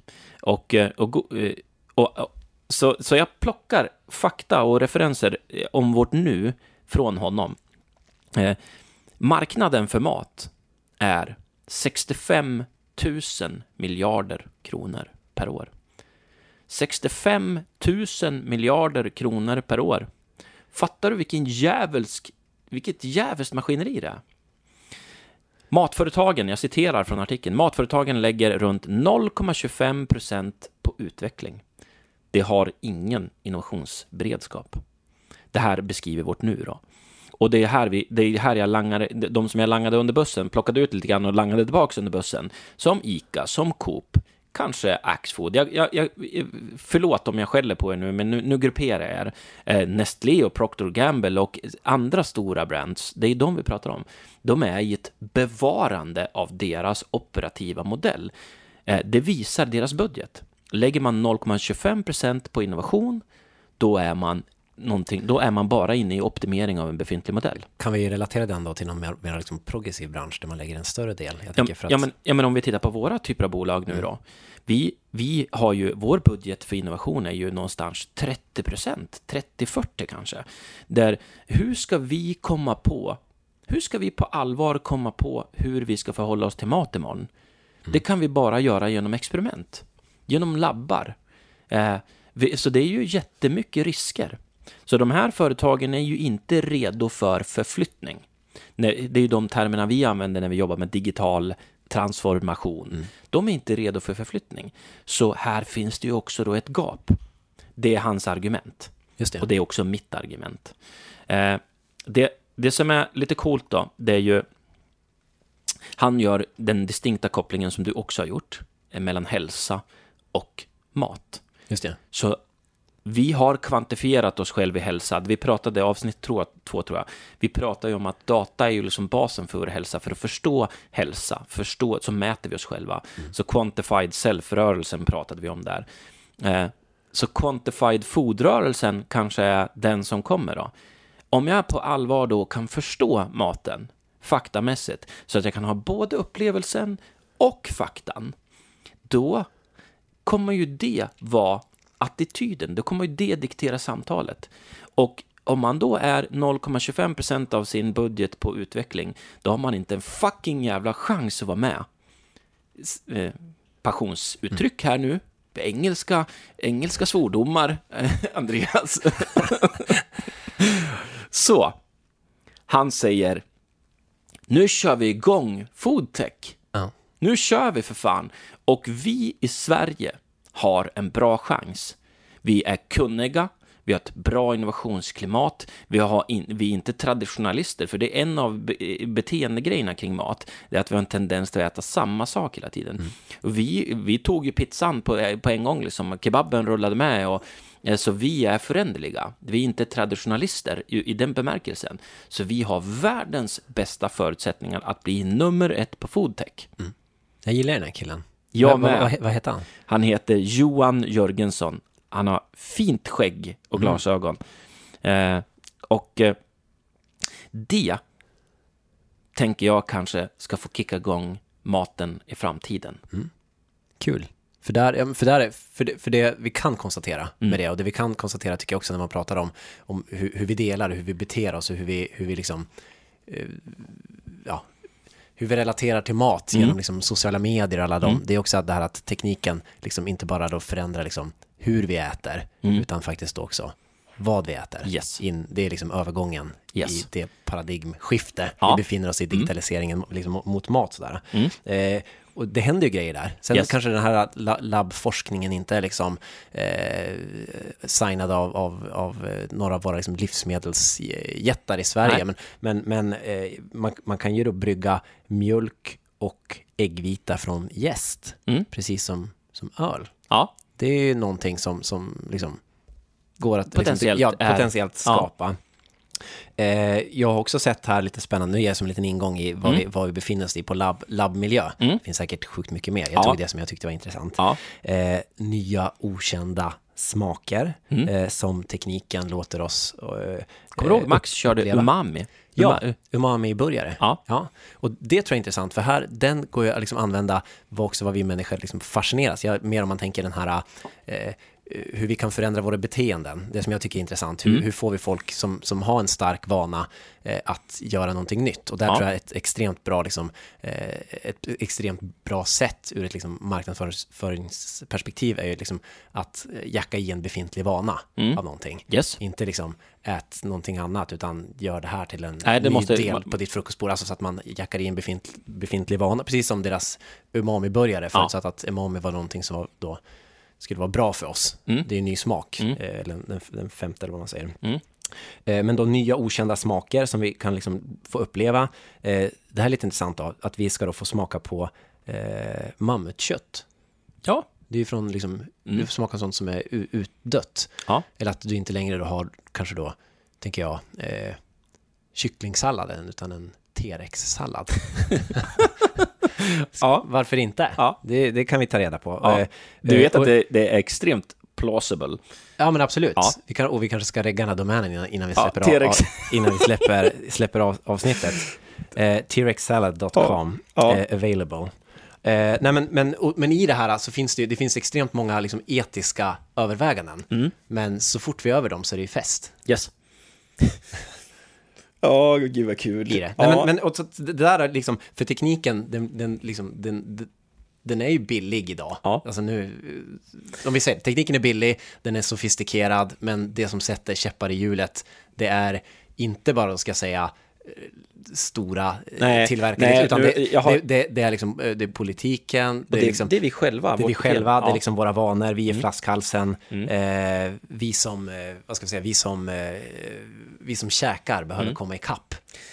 B: Så jag plockar fakta och referenser om vårt nu från honom. Marknaden för mat är 65 000 miljarder kronor per år. 65 000 miljarder kronor per år. Fattar du vilket jävligt maskineri det är? Matföretagen, jag citerar från artikeln, matföretagen lägger runt 0,25% på utveckling. Det har ingen innovationsberedskap. Det här beskriver vårt nu då. Och det är här jag langade, de som jag langade under bussen, plockade ut lite grann och langade tillbaka under bussen. Som ICA, som Coop, kanske Axfood. Förlåt om jag skäller på er nu, men nu grupperar jag er. Nestlé och Procter & Gamble och andra stora brands, det är de vi pratar om. De är i ett bevarande av deras operativa modell. Det visar deras budget. lägger man 0,25% på innovation, då är man bara inne i optimering av en befintlig modell.
A: Kan vi relatera den då till någon mer liksom progressiv bransch där man lägger en större del?
B: Men om vi tittar på våra typer av bolag nu då. Vi har ju, vår budget för innovation är ju någonstans 30%, 30-40 kanske. Där hur ska vi på allvar komma på hur vi ska förhålla oss till mat imorgon? Det kan vi bara göra genom experiment, genom labbar. Så det är ju jättemycket risker. Så de här företagen är ju inte redo för förflyttning. Det är ju de termerna vi använder när vi jobbar med digital transformation. De är inte redo för förflyttning. Så här finns det ju också då ett gap. Det är hans argument.
A: Just det.
B: Och det är också mitt argument. Det som är lite coolt då, det är ju han gör den distinkta kopplingen som du också har gjort mellan hälsa och mat.
A: Just det.
B: Så vi har kvantifierat oss själva i hälsa. Vi pratade avsnitt 2 tror jag. Vi pratar ju om att data är ju liksom basen för vår hälsa. För att förstå hälsa, så mäter vi oss själva. Så quantified self-rörelsen pratade vi om där. Så quantified food-rörelsen kanske är den som kommer då. Om jag på allvar då kan förstå maten faktamässigt, så att jag kan ha både upplevelsen och faktan, då kommer ju det vara attityden. Då kommer ju det diktera samtalet. Och om man då är 0,25% av sin budget på utveckling, då har man inte en fucking jävla chans att vara med. Passionsuttryck här nu. Engelska svordomar, Andreas. Så, han säger, nu kör vi igång foodtech. Nu kör vi för fan. Och vi i Sverige har en bra chans. Vi är kunniga, vi har ett bra innovationsklimat, vi är inte traditionalister, för det är en av beteendegrejerna kring mat, det är att vi har en tendens till att äta samma sak hela tiden. Och vi tog ju pizzan på en gång, liksom, kebaben rullade med, och så vi är föränderliga. Vi är inte traditionalister i den bemärkelsen. Så vi har världens bästa förutsättningar att bli nummer 1 på foodtech.
A: Jag gillar den här killen.
B: Vad
A: heter han?
B: Han heter Johan Jörgensson. Han har fint skägg och glasögon. Det tänker jag kanske ska få kicka igång maten i framtiden.
A: Kul. För det vi kan konstatera med det, och det vi kan konstatera tycker jag också när man pratar om hur vi delar, hur vi beter oss och hur vi liksom hur vi relaterar till mat genom liksom sociala medier och alla dem. Det är också det här att tekniken liksom inte bara då förändrar liksom hur vi äter, utan faktiskt också vad vi äter.
B: Yes.
A: Det är liksom övergången i det paradigmskifte vi befinner oss i, digitaliseringen liksom mot mat sådär. Och det händer ju grejer där. Sen kanske den här labbforskningen inte är liksom signad av några av våra liksom livsmedelsjättar i Sverige. Men man kan ju då brygga mjölk och äggvita från jäst, precis som öl.
B: Ja.
A: Det är ju någonting som liksom går att potentiellt skapa. Jag har också sett här lite spännande, nu ger jag som en liten ingång i vad vi befinner oss i på labbmiljö. Det finns säkert sjukt mycket mer. Jag tog det som jag tyckte var intressant. Nya okända smaker som tekniken låter oss
B: kommer du ihåg Max körde umami?
A: Umami-burgare. Ja. Och det tror jag är intressant, för här, den går ju att liksom använda vad vi människor liksom fascineras. Mer om man tänker den här hur vi kan förändra våra beteenden. Det som jag tycker är intressant. Hur får vi folk som har en stark vana att göra någonting nytt? Och där tror jag ett extremt bra sätt ur ett liksom marknadsföringsperspektiv är ju liksom att jacka i en befintlig vana av någonting. Inte liksom ät någonting annat, utan gör det här till en ny del på ditt frukostbord. Alltså så att man jackar i en befintlig vana. Precis som deras umami-burgare, förutsatt att umami var någonting som var då skulle vara bra för oss. Det är en ny smak, eller den femte eller vad man säger. Men då nya okända smaker som vi kan liksom få uppleva. Det här är lite intressant då, att vi ska då få smaka på mammutkött.
B: Ja.
A: Det är ju från liksom, du får smaka sånt som är utdött. Eller att du inte längre då har, kanske då, tänker jag, kycklingsalladen, utan en T-rex-sallad. Varför inte?
B: Ja.
A: Det kan vi ta reda på.
B: Ja. Du vet att det är extremt plausible.
A: Ja, men absolut. Ja. Vi kanske ska regga den här domänen innan vi släpper, innan vi släpper avsnittet. T-rexsalad.com available. Men i det här så finns det finns extremt många liksom etiska överväganden. Men så fort vi är över dem så är det ju fest.
B: Yes. Gud vad kul.
A: I det. Nej, men och så, det där är liksom, för tekniken den är ju billig idag. Ja. Alltså nu, om vi säger, tekniken är billig, den är sofistikerad, men det som sätter käppar i hjulet, det är inte bara, ska jag säga, stora tillverkare, utan det är liksom det är politiken, det är liksom,
B: det är vi själva,
A: det är liksom våra vanor, vi är flaskhalsen, vi som vad ska vi säga, vi som käkar behöver komma i kapp.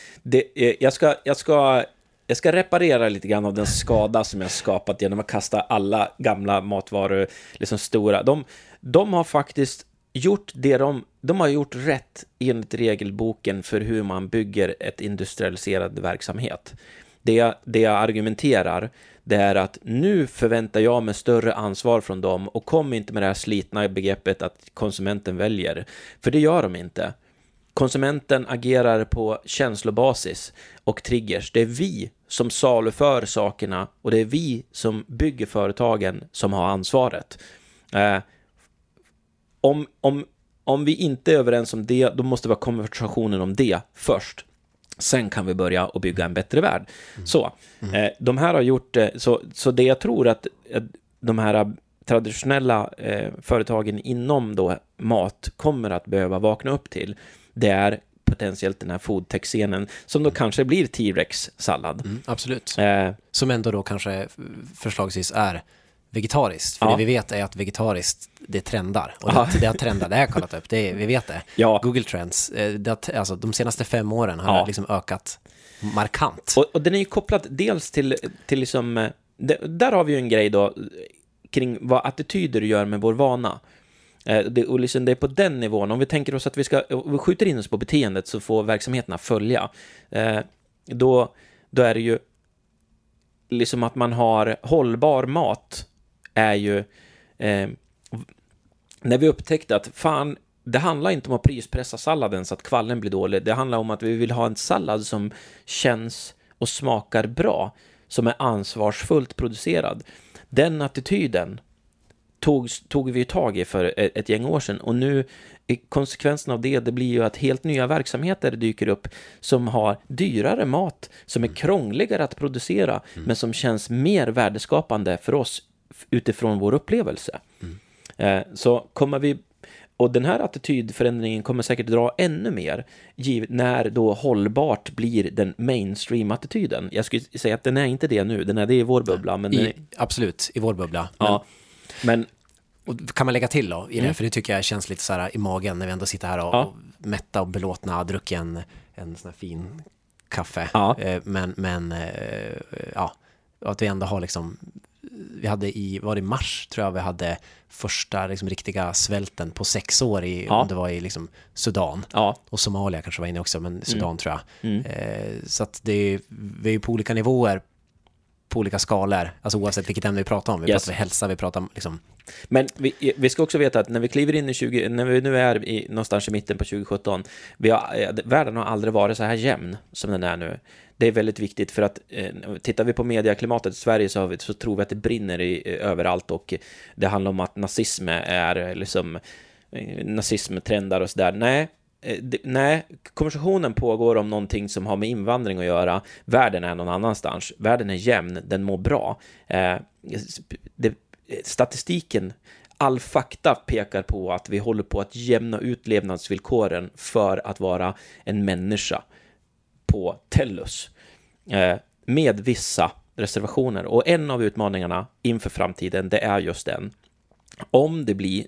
B: Jag ska reparera lite grann av den skada som jag skapat genom att kasta alla gamla matvaror liksom stora. De har faktiskt gjort det de har gjort rätt enligt regelboken för hur man bygger ett industrialiserad verksamhet. Det jag argumenterar, det är att nu förväntar jag mig större ansvar från dem, och kom inte med det här slitna begreppet att konsumenten väljer, för det gör de inte. Konsumenten agerar på känslobasis och triggers. Det är vi som saluför sakerna, och det är vi som bygger företagen som har ansvaret. Om vi inte är överens om det, då måste vi ha konversationen om det först. Sen kan vi börja och bygga en bättre värld. De här har gjort så det jag tror att de här traditionella företagen inom då mat kommer att behöva vakna upp till, det är potentiellt den här foodtech-scenen som då kanske blir T-rex-sallad.
A: Absolut. Som ändå då kanske förslagsvis är vegetariskt. För det vi vet är att vegetariskt, det trendar. Och det har trendat, det har jag kollat upp. Vi vet det. Ja. Google Trends, alltså de senaste 5 åren har det liksom ökat markant.
B: Och den är ju kopplad dels till liksom, där har vi ju en grej då kring vad attityder gör med vår vana. Och liksom det är på den nivån. Om vi tänker oss att vi skjuter in oss på beteendet, så får verksamheterna följa. Då är det ju liksom att man har hållbar mat är ju när vi upptäckte att fan, det handlar inte om att prispressa salladen så att kvallen blir dålig. Det handlar om att vi vill ha en sallad som känns och smakar bra, som är ansvarsfullt producerad. Den attityden tog vi tag i för ett gäng år sedan, och nu konsekvensen av det blir ju att helt nya verksamheter dyker upp som har dyrare mat, som är krångligare att producera, men som känns mer värdeskapande för oss utifrån vår upplevelse. Så kommer vi, och den här attitydförändringen kommer säkert dra ännu mer när då hållbart blir den mainstream-attityden. Jag skulle säga att den är inte det nu, den är det i vår bubbla. Men
A: absolut, i vår bubbla.
B: Ja. Men
A: och kan man lägga till då i det, för det tycker jag känns lite så här i magen när vi ändå sitter här och mätta och belåtna, druckit en sån här fin kaffe. Men att vi ändå har liksom, vi hade var det i mars tror jag vi hade första liksom riktiga svälten på 6 år om det var i liksom Sudan. Och Somalia kanske var inne också, men Sudan tror jag. Så att vi är på olika nivåer, på olika skalor, alltså oavsett vilket ämne vi pratar om. Vi pratar om hälsa, vi pratar om liksom.
B: Men vi ska också veta att när vi kliver in när vi nu är någonstans i mitten på 2017, världen har aldrig varit så här jämn som den är nu. Det är väldigt viktigt, för att tittar vi på mediaklimatet i Sverige så tror vi att det brinner överallt, och det handlar om att nazism är liksom nazism trendar och sådär. Nej, konversationen pågår om någonting som har med invandring att göra. Världen är någon annanstans. Världen är jämn, den mår bra. Statistiken, all fakta pekar på att vi håller på att jämna ut levnadsvillkoren för att vara en människa på Tellus. Med vissa reservationer. Och en av utmaningarna inför framtiden, det är just den. Om det blir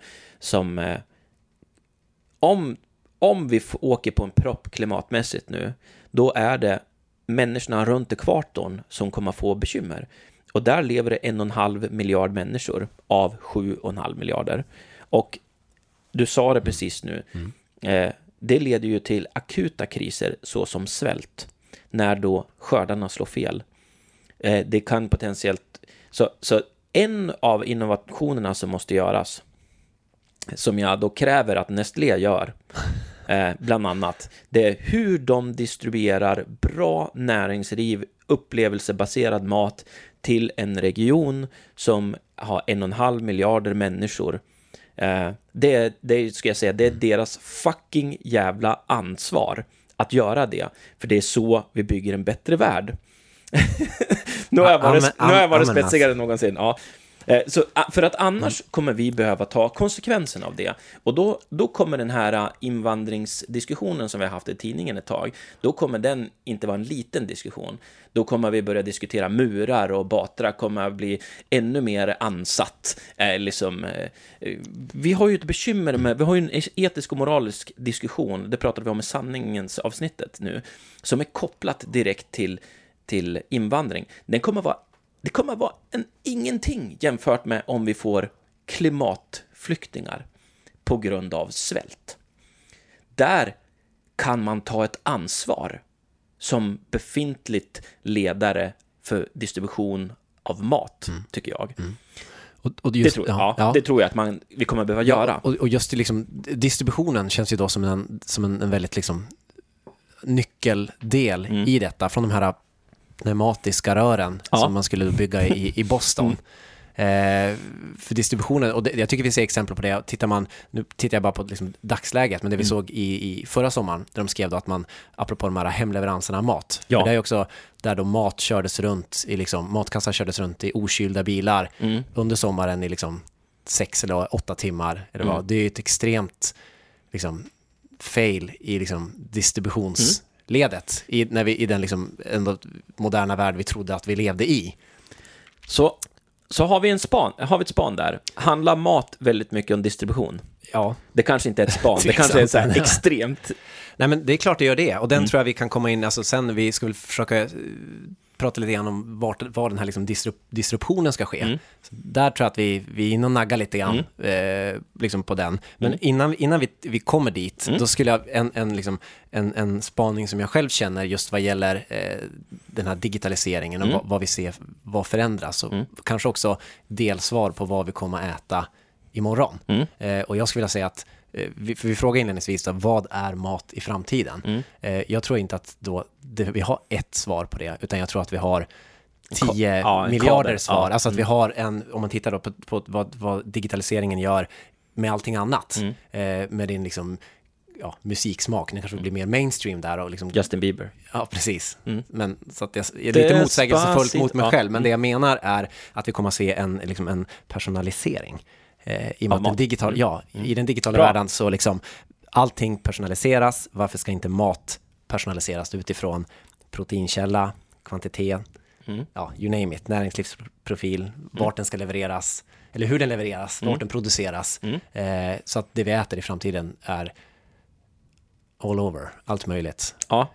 B: om vi åker på en propp klimatmässigt nu, då är det människorna runt ekvatorn som kommer få bekymmer. Och där lever det 1,5 miljard människor av 7,5 miljarder. Och du sa det precis nu. Det leder ju till akuta kriser såsom svält, när då skördarna slår fel. Det kan potentiellt... Så en av innovationerna som måste göras, som jag då kräver att Nestlé gör, bland annat, det är hur de distribuerar bra näringsriv, upplevelsebaserad mat till en region som har 1,5 miljarder människor. Det ska jag säga, det är deras fucking jävla ansvar att göra det, för det är så vi bygger en bättre värld. Nu har jag varit spetsigare än någonsin. Ja. Så, för att annars kommer vi behöva ta konsekvensen av det. Och då kommer den här invandringsdiskussionen som vi har haft i tidningen ett tag, då kommer den inte vara en liten diskussion. Då kommer vi börja diskutera murar, och Batra kommer att bli ännu mer ansatt. Vi har ju ett bekymmer med, vi har ju en etisk och moralisk diskussion, det pratade vi om i sanningens avsnittet nu, som är kopplat direkt till invandring. Det kommer att vara ingenting jämfört med om vi får klimatflyktingar på grund av svält. Där kan man ta ett ansvar som befintligt ledare för distribution av mat, tycker jag.
A: Och just,
B: det tror jag att vi kommer att behöva göra.
A: Och just liksom, distributionen känns ju då som en väldigt liksom nyckeldel i detta, från de här pneumatiska rören som man skulle bygga i Boston. För distributionen, och jag tycker vi ser exempel på det. Nu tittar jag bara på liksom dagsläget, men det vi såg i förra sommaren, där de skrev då att man, apropå de här hemleveranserna av mat, för det är också där då mat kördes runt i liksom, matkassar kördes runt i okylda bilar under sommaren i liksom 6 eller 8 timmar eller vad. Det är ju ett extremt liksom fail i liksom distributionsledet i den liksom ändå moderna värld vi trodde att vi levde i.
B: Så har vi ett span där. Handlar mat väldigt mycket om distribution?
A: Ja.
B: Det kanske inte är ett span, det kanske är så här extremt.
A: Nej, men det är klart det gör det. Och den tror jag vi kan komma in, alltså sen vi ska väl försöka prata lite grann om var den här liksom distributionen ska ske. Så där tror jag att vi är inne och naggar lite grann liksom på den. Men innan vi kommer dit, då skulle jag en spaning som jag själv känner just vad gäller den här digitaliseringen och vad vi ser, vad förändras, och kanske också delsvar på vad vi kommer att äta imorgon. Och jag skulle vilja säga att vi frågar inledningsvis då, vad är mat i framtiden? Jag tror inte att vi har ett svar på det, utan jag tror att vi har 10 miljarder svar. Alltså att vi har om man tittar då på vad digitaliseringen gör med allting annat, med din liksom musiksmak, det kanske blir mer mainstream där, och liksom
B: Justin Bieber.
A: Ja, precis. Men så att jag är lite motsägelsefullt mot mig själv, men det jag menar är att vi kommer att se en personalisering. I i den digitala världen, så liksom allting personaliseras. Varför ska inte mat personaliseras utifrån proteinkälla, kvantitet, you name it, näringslivsprofil, vart den ska levereras, eller hur den levereras, vart den produceras, så att det vi äter i framtiden är all over, allt möjligt.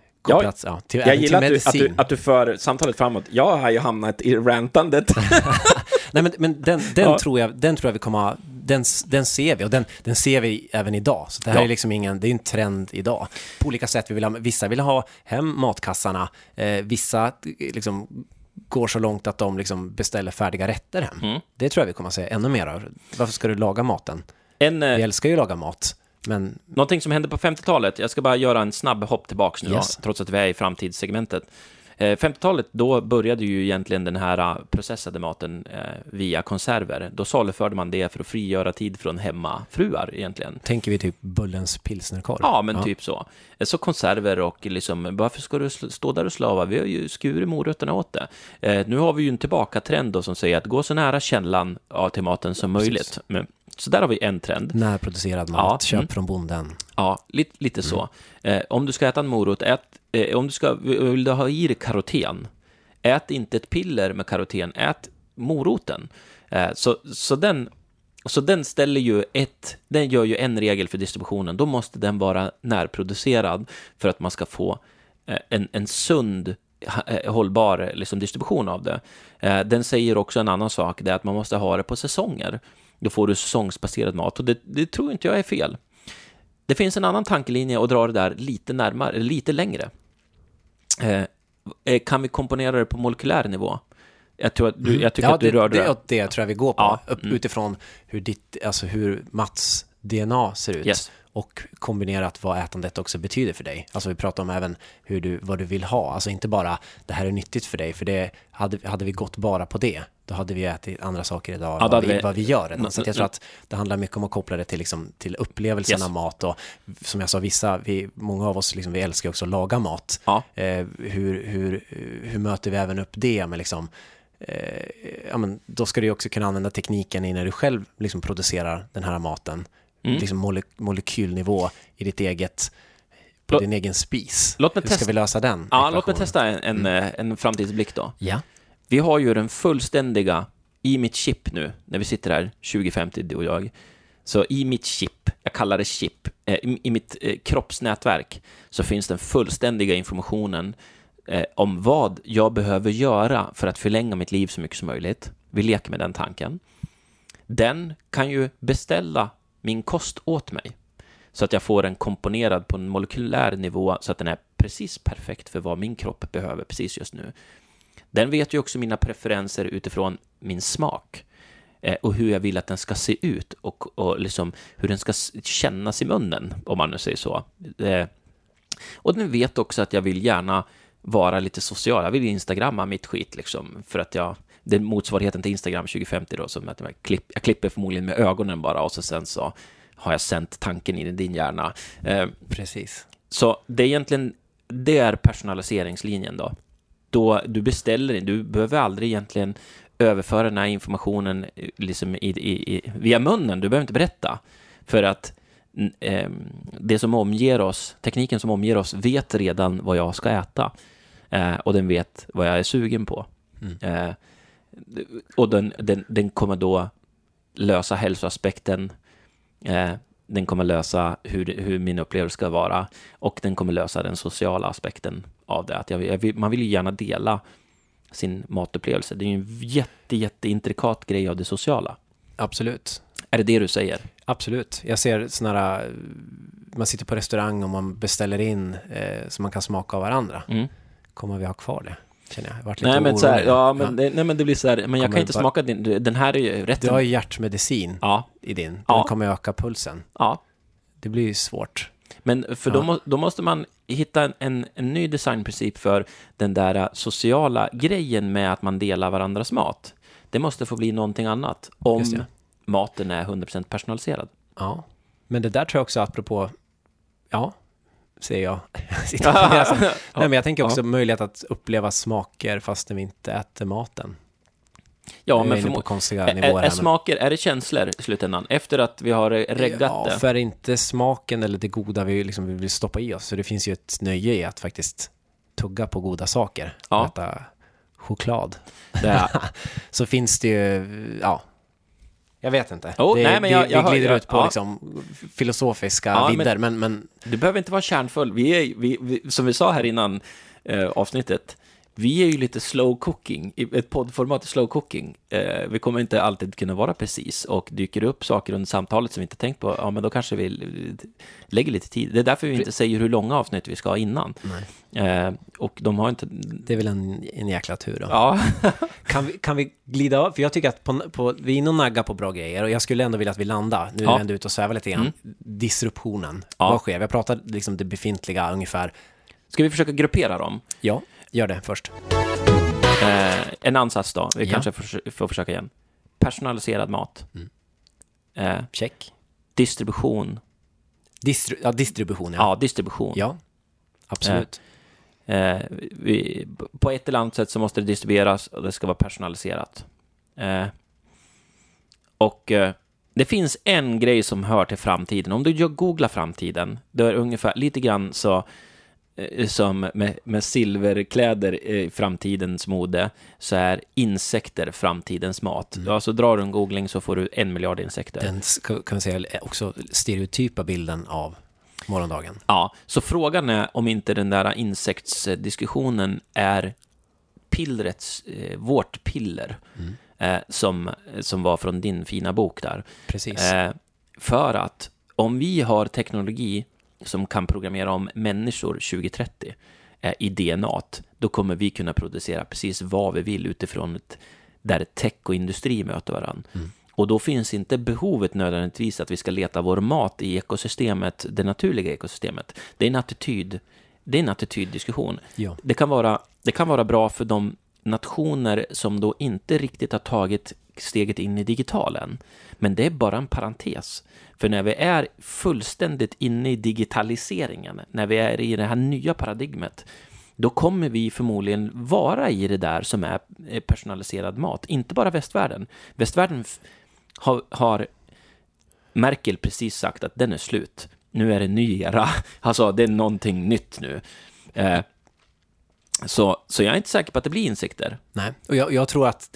B: Jag gillar att du för samtalet framåt. Jag har ju hamnat i rantandet.
A: Nej, men den tror jag vi kommer, den ser vi, och den ser vi även idag. Så det här är liksom det är en trend idag. På olika sätt vissa vill ha hem matkassarna, vissa liksom går så långt att de liksom beställer färdiga rätter hem. Det tror jag vi kommer att se ännu mer av. Varför ska du laga maten? Vi älskar ju att laga mat. Men
B: någonting som hände på 50-talet, jag ska bara göra en snabb hopp tillbaks nu då, trots att vi är i framtidssegmentet. 50-talet, då började ju egentligen den här processade maten via konserver. Då saluförde man det för att frigöra tid från hemmafruar egentligen.
A: Tänker vi typ Bullens pilsnerkorv?
B: Ja, men typ så. Så konserver, och liksom, varför ska du stå där och slava? Vi har ju skurit morötterna åt det. Nu har vi ju en tillbaka-trend då som säger att gå så nära källan till maten som möjligt. Så där har vi en trend.
A: Närproducerad mat, köp från bonden.
B: Ja, lite så. Om du ska äta en morot, vill du ha i dig karoten, ät inte ett piller med karoten, ät moroten. Så den ställer ju den gör ju en regel för distributionen. Då måste den vara närproducerad för att man ska få en sund, hållbar liksom distribution av det. Den säger också en annan sak, det är att man måste ha det på säsonger. Då får du säsongsbaserad mat, och det tror inte jag är fel. Det finns en annan tankelinje och dra det där lite närmare, lite längre. Kan vi komponera det på molekylär nivå? Jag tycker att du rörde
A: det tror jag vi går på. Utifrån hur Mats DNA ser ut.
B: Yes.
A: Och kombinerat vad ätandet också betyder för dig. Alltså vi pratar om även vad du vill ha. Alltså inte bara det här är nyttigt för dig. För det hade vi gått bara på det. Då hade vi ätit andra saker idag vad vi gör redan. Så jag tror att det handlar mycket om att koppla det till upplevelsen av mat. Och som jag sa, många av oss vi älskar också att laga mat.
B: Ja.
A: Hur möter vi även upp det med då ska du också kunna använda tekniken när du själv producerar den här maten. Molekylnivå i ditt på din egen spis.
B: Hur
A: ska vi lösa den?
B: Låt mig testa en framtidsblick då.
A: Ja.
B: Vi har ju den fullständiga i mitt chip nu, när vi sitter här 2050, du och jag. Så i mitt chip, jag kallar det chip, i mitt kroppsnätverk så finns den fullständiga informationen om vad jag behöver göra för att förlänga mitt liv så mycket som möjligt. Vi leker med den tanken. Den kan ju beställa min kost åt mig så att jag får den komponerad på en molekylär nivå så att den är precis perfekt för vad min kropp behöver precis just nu. Den vet ju också mina preferenser utifrån min smak och hur jag vill att den ska se ut och hur den ska kännas i munnen, om man nu säger så. Och den vet också att jag vill gärna vara lite social. Jag vill instagramma mitt skit för att det är motsvarigheten till Instagram 2050 då, som att jag klipper förmodligen med ögonen bara och sen så har jag sänt tanken in i din hjärna.
A: Precis. Så
B: det är personaliseringslinjen då du beställer in, du behöver aldrig egentligen överföra den här informationen via munnen, du behöver inte berätta, för att det som omger oss, tekniken som omger oss vet redan vad jag ska äta och den vet vad jag är sugen på. Och den kommer då lösa hälsoaspekten, den kommer lösa hur min upplevelse ska vara, och den kommer lösa den sociala aspekten av det. Att man vill ju gärna dela sin matupplevelse. Det är ju en jätteintrikat grej av det sociala.
A: Absolut.
B: Är det du säger?
A: Absolut. Jag ser man sitter på restaurang och man beställer in så man kan smaka av varandra. Kommer vi ha kvar det? Känner jag. Varit lite orolig. Men det blir så här, men jag kan inte smaka den här är ju rätt. Du har ju hjärtmedicin i din. Den kommer öka pulsen.
B: Ja.
A: Det blir ju svårt.
B: Men då måste man hitta en ny designprincip för den där sociala grejen med att man delar varandras mat. Det måste få bli någonting annat om maten är 100% personaliserad. Ja,
A: men det där tror jag också apropå, säger jag. Nej, men jag tänker också möjlighet att uppleva smaker fast när vi inte äter maten.
B: Ja, men
A: på konstiga nivåer
B: är smaker, är det känslor i slutändan? Efter att vi har reggat det?
A: För inte smaken eller det goda vi vill stoppa i oss. Så det finns ju ett nöje i att faktiskt tugga på goda saker. Äta choklad. Så finns det ju, jag vet inte. Vi glider ut på filosofiska vidder, men
B: det behöver inte vara kärnfull. Vi som vi sa här innan avsnittet, vi är ju lite slow cooking, ett poddformat slow cooking. Vi kommer inte alltid kunna vara precis, och dyker det upp saker under samtalet som vi inte tänkt på, men då kanske vi lägger lite tid. Det är därför vi inte säger hur långa avsnitt vi ska ha innan. Och de har inte...
A: Det är väl en jäkla tur då.
B: Ja.
A: Kan vi glida av? För jag tycker att vi är inne och naggar på bra grejer, och jag skulle ändå vilja att vi landar. Nu är vi ändå ute och svävar lite grann. Disruptionen. Vad sker? Vi har pratat det befintliga ungefär.
B: Ska vi försöka gruppera dem?
A: Ja. Gör det först.
B: En ansats då. Vi kanske får försöka igen. Personaliserad mat.
A: Check.
B: Distribution.
A: Distribution.
B: Ja, distribution.
A: Ja, absolut.
B: På ett eller annat sätt så måste det distribueras, och det ska vara personaliserat. Och det finns en grej som hör till framtiden. Om du googlar framtiden, då är det ungefär lite grann så som med silverkläder i framtidens mode, så är insekter framtidens mat. Alltså drar du en googling så får du 1 miljard insekter.
A: Den kan vi säga också stereotypa bilden av morgondagen.
B: Ja, så frågan är om inte den där insektsdiskussionen är vårt piller som var från din fina bok där.
A: Precis.
B: För att om vi har teknologi som kan programmera om människor 2030, i DNA-t, då kommer vi kunna producera precis vad vi vill utifrån där tech och industri möter varandra. Och då finns inte behovet nödvändigtvis att vi ska leta vår mat i ekosystemet, det naturliga ekosystemet. Det är en attityddiskussion.
A: Ja.
B: Det kan vara bra för de nationer som då inte riktigt har tagit steget in i digitalen. Men det är bara en parentes. För när vi är fullständigt inne i digitaliseringen, när vi är i det här nya paradigmet, då kommer vi förmodligen vara i det där som är personaliserad mat. Inte bara västvärlden. Västvärlden har Merkel precis sagt att den är slut. Nu är det ny era. Alltså, det är någonting nytt nu. Så jag är inte säker på att det blir insikter.
A: Nej, och jag tror att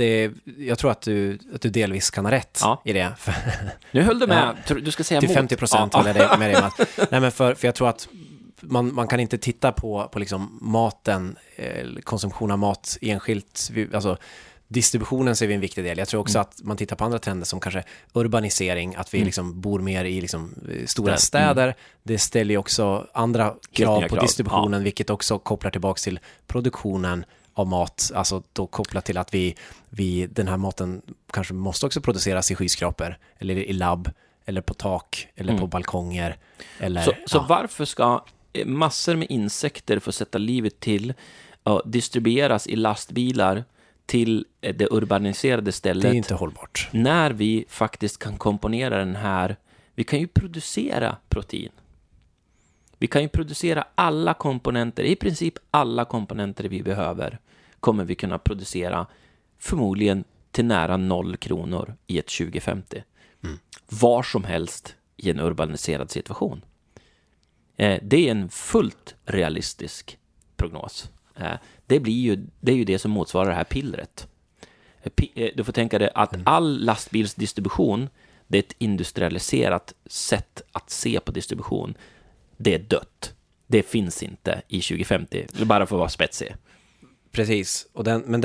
A: du delvis kan ha rätt i det.
B: Nu höll du med. Du ska säga
A: till
B: mot.
A: 50% håller det med dig. Nej, men för jag tror att man kan inte titta på liksom maten, konsumtion av mat enskilt. Alltså, distributionen ser vi en viktig del. Jag tror också att man tittar på andra trender som kanske urbanisering, att vi liksom bor mer i liksom stora städer. Det ställer ju också andra krav på distributionen, vilket också kopplar tillbaka till produktionen av mat. Alltså då kopplat till att vi den här maten kanske måste också produceras i skyskrapor eller i labb eller på tak eller på balkonger. Eller,
B: så varför ska massor med insekter få sätta livet till och distribueras i lastbilar till det urbaniserade stället?
A: Det är inte hållbart.
B: När vi faktiskt kan komponera den här, vi kan ju producera protein. Vi kan ju producera alla komponenter, i princip alla komponenter vi behöver kommer vi kunna producera förmodligen till nära 0 kronor i ett 2050. Var som helst i en urbaniserad situation. Det är en fullt realistisk prognos. Det är ju det som motsvarar det här pillret. Du får tänka dig att all lastbilsdistribution, det är ett industrialiserat sätt att se på distribution. Det är dött. Det finns inte i 2050, bara för att vara spetsig.
A: Precis. Och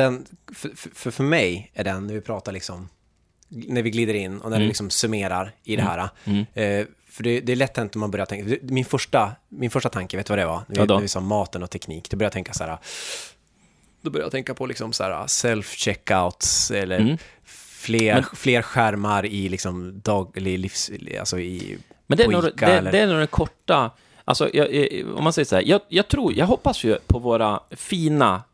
A: för mig är den, när vi pratar liksom, när vi glider in och när vi liksom summerar i det här. För det är lätt hänt om man börjar tänka. Min första tanke, vet du vad det var? När vi sa maten och teknik. Då började jag tänka så här. Då började jag tänka på liksom så här self-checkouts eller fler skärmar i liksom daglig livs, alltså i.
B: Men det är nog den korta. Alltså om man säger så här, jag hoppas ju på våra fina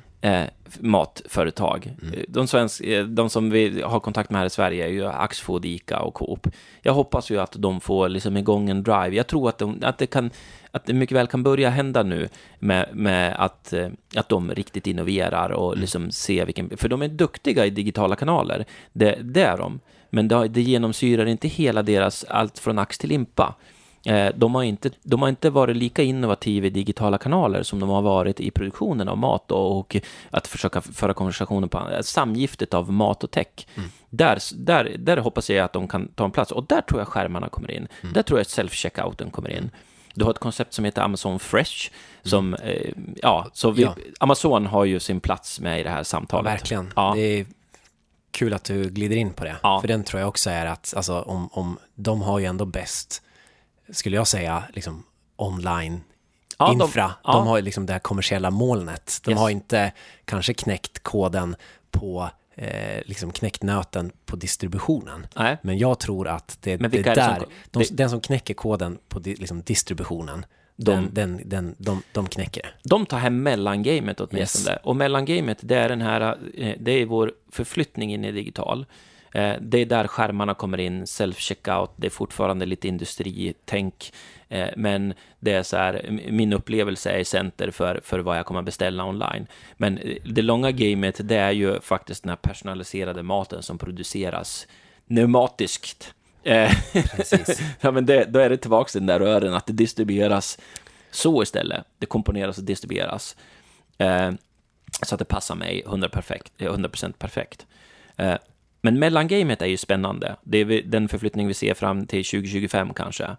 B: matföretag. De som vi har kontakt med här i Sverige är ju Axfood, Ica och Coop. Jag hoppas ju att de får liksom igång en drive. Jag tror att det mycket väl kan börja hända nu med att de riktigt innoverar och liksom se för de är duktiga i digitala kanaler. Det är de. Men det genomsyrar inte hela deras allt från ax till limpa. De har inte varit lika innovativa i digitala kanaler som de har varit i produktionen av mat och att försöka föra konversationer på samgiftet av mat och tech. Där hoppas jag att de kan ta en plats, och där tror jag skärmarna kommer in. Där tror jag att self-checkouten kommer in. Du har ett koncept som heter Amazon Fresh som Amazon har ju sin plats med i det här samtalet.
A: Ja, verkligen. Ja. Det är kul att du glider in på det. Ja. För den tror jag också är att alltså, om de har ju ändå bäst, skulle jag säga, liksom online infra. De har ju liksom det här kommersiella molnet. De har inte kanske knäckt koden på liksom knäckt nöten på distributionen. Nej. Men jag tror att det där den som knäcker koden på liksom distributionen, de knäcker det.
B: De tar hem mellangamet åtminstone. Och mellangamet, det är vår förflyttning in i digital. Det är där skärmarna kommer in, self-checkout, det är fortfarande lite industritänk, men det är så här, min upplevelse är i center för vad jag kommer att beställa online. Men det långa gamet, det är ju faktiskt den här personaliserade maten som produceras pneumatiskt. Precis. Ja, men då är det tillbaka den där rören att det distribueras så istället. Det komponeras och distribueras så att det passar mig 100% perfekt. Men mellangamet är ju spännande. Det är den förflyttning vi ser fram till 2025 kanske.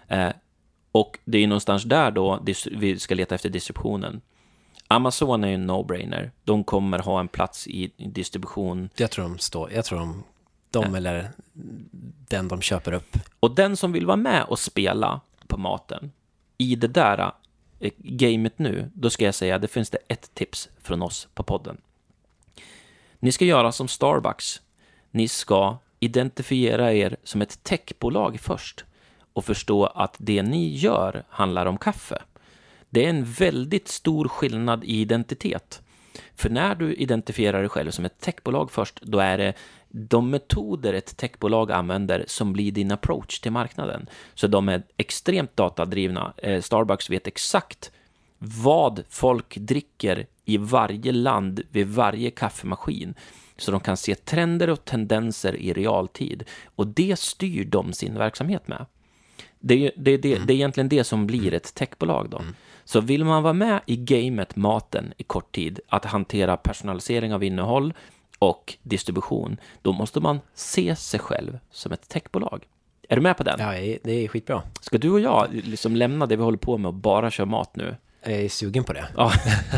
B: Och det är någonstans där då vi ska leta efter distributionen. Amazon är ju en no-brainer. De kommer ha en plats i distribution.
A: Jag tror de eller den de köper upp.
B: Och den som vill vara med och spela på maten i det där gamet nu, då ska jag säga, det finns det ett tips från oss på podden. Ni ska göra som Starbucks. Ni ska identifiera er som ett techbolag först och förstå att det ni gör handlar om kaffe. Det är en väldigt stor skillnad i identitet. För när du identifierar dig själv som ett techbolag först, då är det de metoder ett techbolag använder som blir din approach till marknaden. Så de är extremt datadrivna. Starbucks vet exakt vad folk dricker i varje land vid varje kaffemaskin. Så de kan se trender och tendenser i realtid. Och det styr de sin verksamhet med. Det är egentligen det som blir ett techbolag då. Så vill man vara med i gamet maten i kort tid, att hantera personalisering av innehåll och distribution, då måste man se sig själv som ett techbolag. Är du med på den?
A: Ja, det är skitbra.
B: Ska du och jag liksom lämna det vi håller på med och bara köra mat nu?
A: Jag är sugen på det.
B: Ja.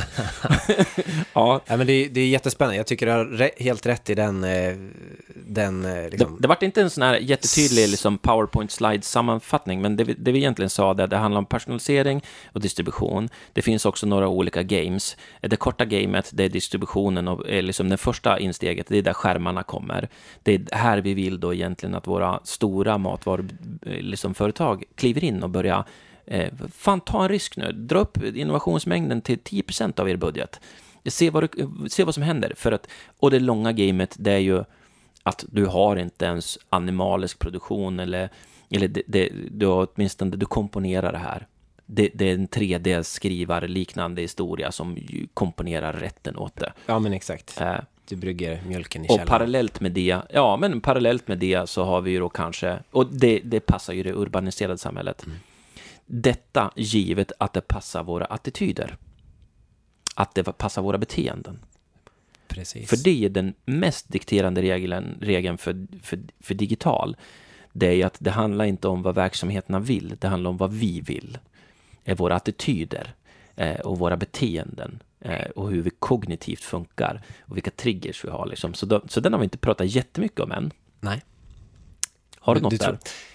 A: Ja. Men det är jättespännande. Jag tycker du har helt rätt i den liksom...
B: Det var inte en sån här jättetydlig liksom PowerPoint-slide-sammanfattning, men det vi egentligen sa, det handlar om personalisering och distribution. Det finns också några olika games. Det korta gamet, det är distributionen och liksom det första insteget, det är där skärmarna kommer. Det är här vi vill då egentligen att våra stora matvaruföretag liksom kliver in och börjar ta en risk nu. Dra upp innovationsmängden till 10% av er budget. Se vad som händer. Och det långa gamet, det är ju att du har inte ens animalisk produktion eller du har åtminstone, du komponerar det här. Det är en 3D-skrivare liknande historia som komponerar rätten åt det.
A: Ja, men exakt. Du brygger mjölken i källaren.
B: Och parallellt med det så har vi ju då kanske, och det passar ju det urbaniserade samhället. Detta givet att det passar våra attityder. Att det passar våra beteenden.
A: Precis.
B: För det är den mest dikterande regeln för digital. Det är att det handlar inte om vad verksamheterna vill. Det handlar om vad vi vill. Våra attityder och våra beteenden. Och hur vi kognitivt funkar. Och vilka triggers vi har. Liksom. Så den har vi inte pratat jättemycket om än.
A: Nej.
B: Har du något där?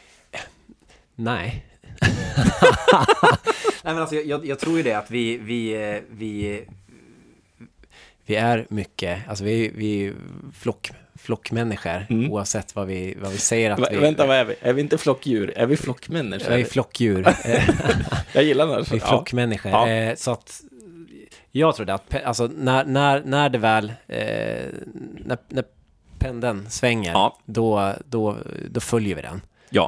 A: Nej. Nej, men alltså, jag tror ju det att vi är mycket, alltså vi är flockmänniskor, oavsett vad vi säger att vi...
B: Vänta, vad är vi? Är vi inte flockdjur? Är vi flockmänniskor?
A: Vi är flockdjur.
B: Jag gillar det.
A: Vi är flockmänniskor. Ja. Så att jag tror det att alltså, när det väl när pendeln svänger, då följer vi den.
B: Ja.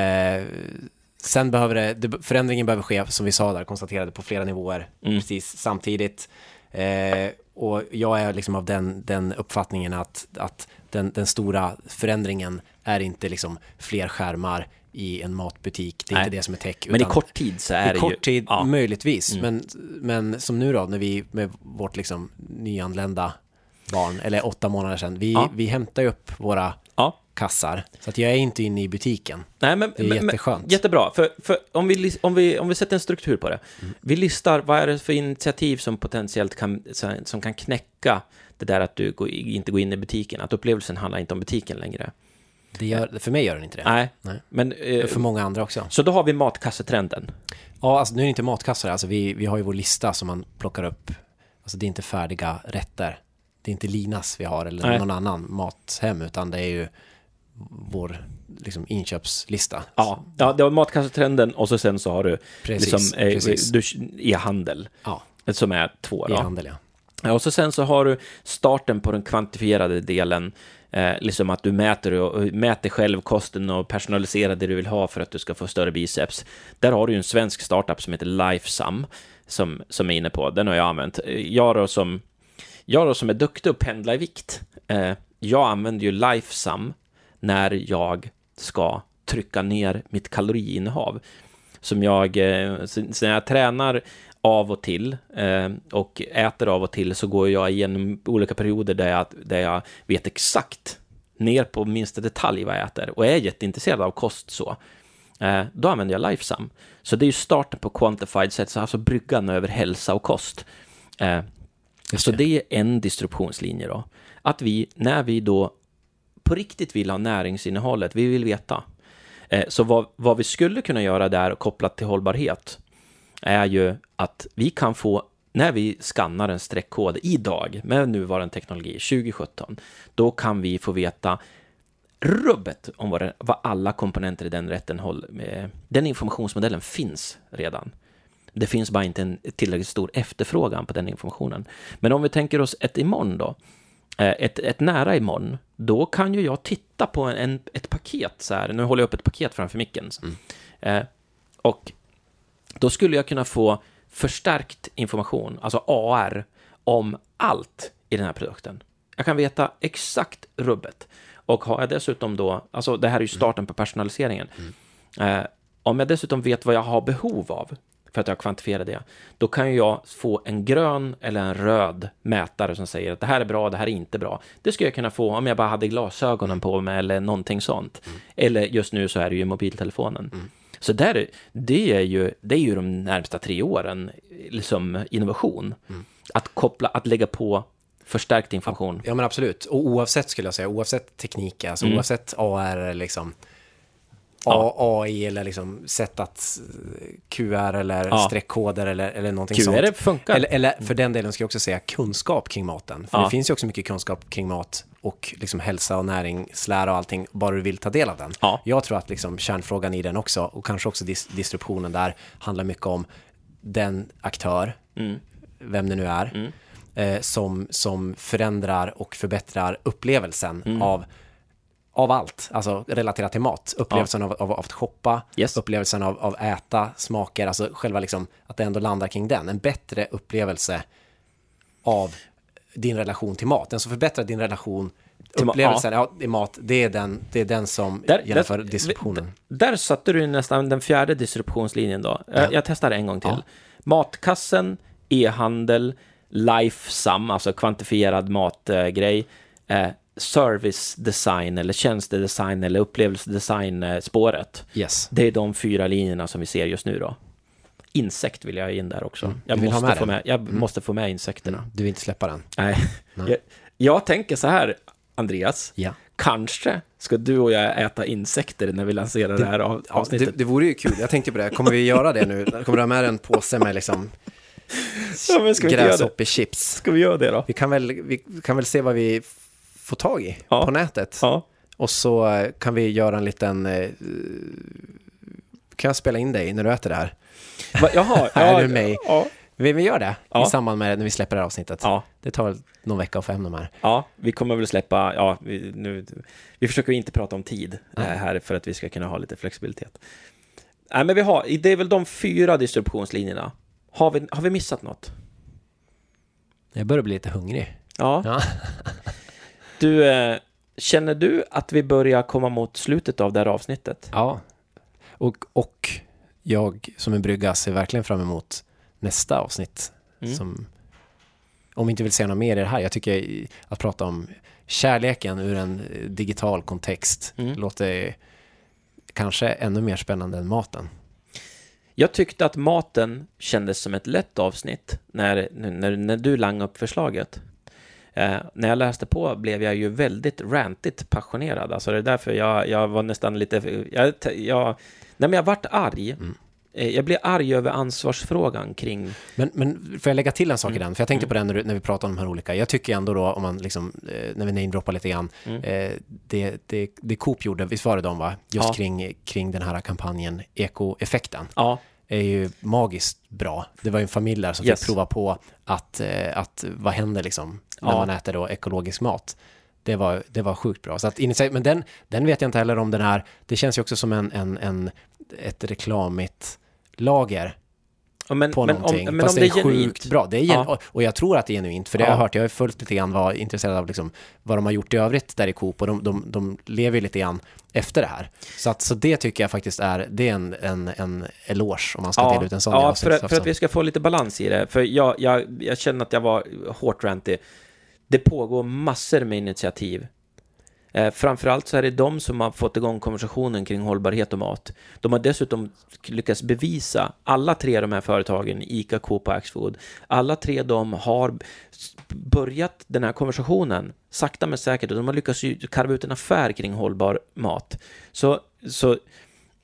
A: Sen behöver förändringen behöver ske, som vi sa där, konstaterade på flera nivåer precis samtidigt. Och jag är liksom av den uppfattningen att den stora förändringen är inte liksom fler skärmar i en matbutik. Det är inte det som är tech.
B: Men i kort tid så är det ju...
A: I kort tid, möjligtvis. Men som nu då, när vi med vårt liksom nyanlända barn, eller 8 månader sedan, vi hämtar ju upp våra kassar. Så att jag är inte inne i butiken.
B: Nej, men,
A: det är jätteskönt.
B: Jättebra. För om vi sätter en struktur på det. Vi listar vad är det för initiativ som potentiellt kan knäcka det där att du inte går in i butiken. Att upplevelsen handlar inte om butiken längre.
A: För mig gör den inte det.
B: Nej. Men,
A: för många andra också.
B: Så då har vi matkassetrenden.
A: Ja, alltså nu är det inte matkassar. Alltså vi har ju vår lista som man plockar upp. Alltså det är inte färdiga rätter. Det är inte Linas vi har eller någon annan mathem, utan det är ju vår liksom inköpslista.
B: Ja, det var matkassetrenden och sen så har du e-handel. Ja. Som är 2 då.
A: E-handel, ja.
B: Och sen så har du starten på den kvantifierade delen, liksom att du mäter själv kosten och personaliserar det du vill ha för att du ska få större biceps. Där har du ju en svensk startup som heter Lifesum som är inne på. Den har jag använt. Jag då som är duktig att pendla i vikt. Jag använder ju Lifesum när jag ska trycka ner mitt kaloriinnehav. Som när jag tränar av och till och äter av och till, så går jag igenom olika perioder där jag vet exakt ner på minsta detalj vad jag äter och är jätteintresserad av kost så. Då använder jag Lifesum. Så det är ju starten på quantified sets, alltså bryggan över hälsa och kost. Så det är en distributionslinje då. Att när vi då på riktigt vill ha näringsinnehållet, vi vill veta. Så vad vi skulle kunna göra där kopplat till hållbarhet, är ju att vi kan få, när vi skannar en streckkod idag med nuvarande teknologi 2017, då kan vi få veta rubbet om vad alla komponenter i den rätten håller med. Den informationsmodellen finns redan. Det finns bara inte en tillräckligt stor efterfrågan på den informationen. Men om vi tänker oss ett imorgon då, ett nära imorgon, då kan ju jag titta på ett paket så här. Nu håller jag upp ett paket framför micken. Och då skulle jag kunna få förstärkt information, alltså AR, om allt i den här produkten. Jag kan veta exakt rubbet. Och har jag dessutom då, alltså det här är ju starten på personaliseringen. Om jag dessutom vet vad jag har behov av, för att jag kvantifierar det, då kan ju jag få en grön eller en röd mätare som säger att det här är bra, det här är inte bra. Det skulle jag kunna få om jag bara hade glasögonen på mig eller någonting sånt. Eller just nu så är det ju mobiltelefonen. Så det är ju de närmsta 3 åren liksom innovation. Att lägga på förstärkt information.
A: Ja, men absolut. Och oavsett skulle jag säga, oavsett teknik, alltså oavsett AR liksom AI eller liksom sätt att QR eller streckkoder eller någonting
B: QR
A: sånt.
B: Funkar.
A: Eller för den delen ska jag också säga kunskap kring maten. För det finns ju också mycket kunskap kring mat och liksom hälsa och näringslära och allting, bara du vill ta del av den. Jag tror att liksom kärnfrågan i den också, och kanske också distributionen där, handlar mycket om den aktör, vem det nu är, som förändrar och förbättrar upplevelsen av allt, alltså relaterat till mat. Upplevelsen av att shoppa, upplevelsen av äta, smaker, alltså själva liksom att det ändå landar kring den. En bättre upplevelse av din relation till mat. Den som förbättrar din relation, upplevelsen i mat, det är den som genomför distributionen.
B: Där satte du nästan den 4:e distributionslinjen då. Jag testar en gång till. Matkassen, e-handel, Lifesum, alltså kvantifierad matgrej, service design eller tjänstedesign eller upplevelsedesign spåret. Det är de 4 linjerna som vi ser just nu då. Insekt vill jag in där också. Jag måste få med insekterna.
A: Du vill inte släppa den?
B: Nej. Jag tänker så här, Andreas. Kanske ska du och jag äta insekter när vi lanserar det här avsnittet.
A: Det vore ju kul. Jag tänkte på det. Kommer vi göra det nu? Kommer du ha med en påse med liksom gräshoppechips?
B: Ska vi göra det då?
A: Vi kan väl se vad vi får tag i på nätet. Och så kan vi göra en liten... kan jag spela in dig när du äter det här?
B: Jaha.
A: Är du med? Vi gör det i samband med när vi släpper det här avsnittet. Det tar väl någon vecka att få hem de här.
B: Vi kommer väl släppa... vi försöker inte prata om tid här för att vi ska kunna ha lite flexibilitet. Nej, men det är väl de 4 distributionslinjerna. Har vi missat något?
A: Jag börjar bli lite hungrig.
B: Ja. Du, känner du att vi börjar komma mot slutet av det här avsnittet?
A: Ja. Och jag som en brygga ser verkligen fram emot nästa avsnitt. Om vi inte vill se något mer i det här. Jag tycker att prata om kärleken ur en digital kontext låter kanske ännu mer spännande än maten.
B: Jag tyckte att maten kändes som ett lätt avsnitt när du langade upp förslaget. När jag läste på blev jag ju väldigt rantigt passionerad. Alltså det är därför jag var nästan lite... jag vart arg. Jag blev arg över ansvarsfrågan kring...
A: Men får jag lägga till en sak i den? För jag tänkte på den när vi pratar om de här olika. Jag tycker ändå då, om man liksom, när vi namedroppar lite grann, det Coop gjorde, visst var det de, va? Just kring den här kampanjen Eko-effekten. Är ju magiskt bra. Det var ju en familj där som fick prova på att vad händer liksom när man äter då ekologisk mat. Det var sjukt bra. Så att, men den vet jag inte heller om den här. Det känns ju också som ett reklamigt lager på någonting. Fast det är sjukt bra. Det är och jag tror att det är genuint. För det har jag hört. Jag har följt lite grann, var intresserad av liksom, vad de har gjort i övrigt där i Coop. Och de lever lite grann efter det här. Så det tycker jag faktiskt är en eloge om man ska dela ut en sån.
B: För att vi ska få lite balans i det. För jag känner att jag var hårt rantig. Det pågår massor med initiativ. Framförallt så är det de som har fått igång konversationen kring hållbarhet och mat. De har dessutom lyckats bevisa, alla 3 de här företagen, ICA, Coop och Axfood, alla 3 de har börjat den här konversationen sakta men säkert, och de har lyckats karva ut en affär kring hållbar mat. Så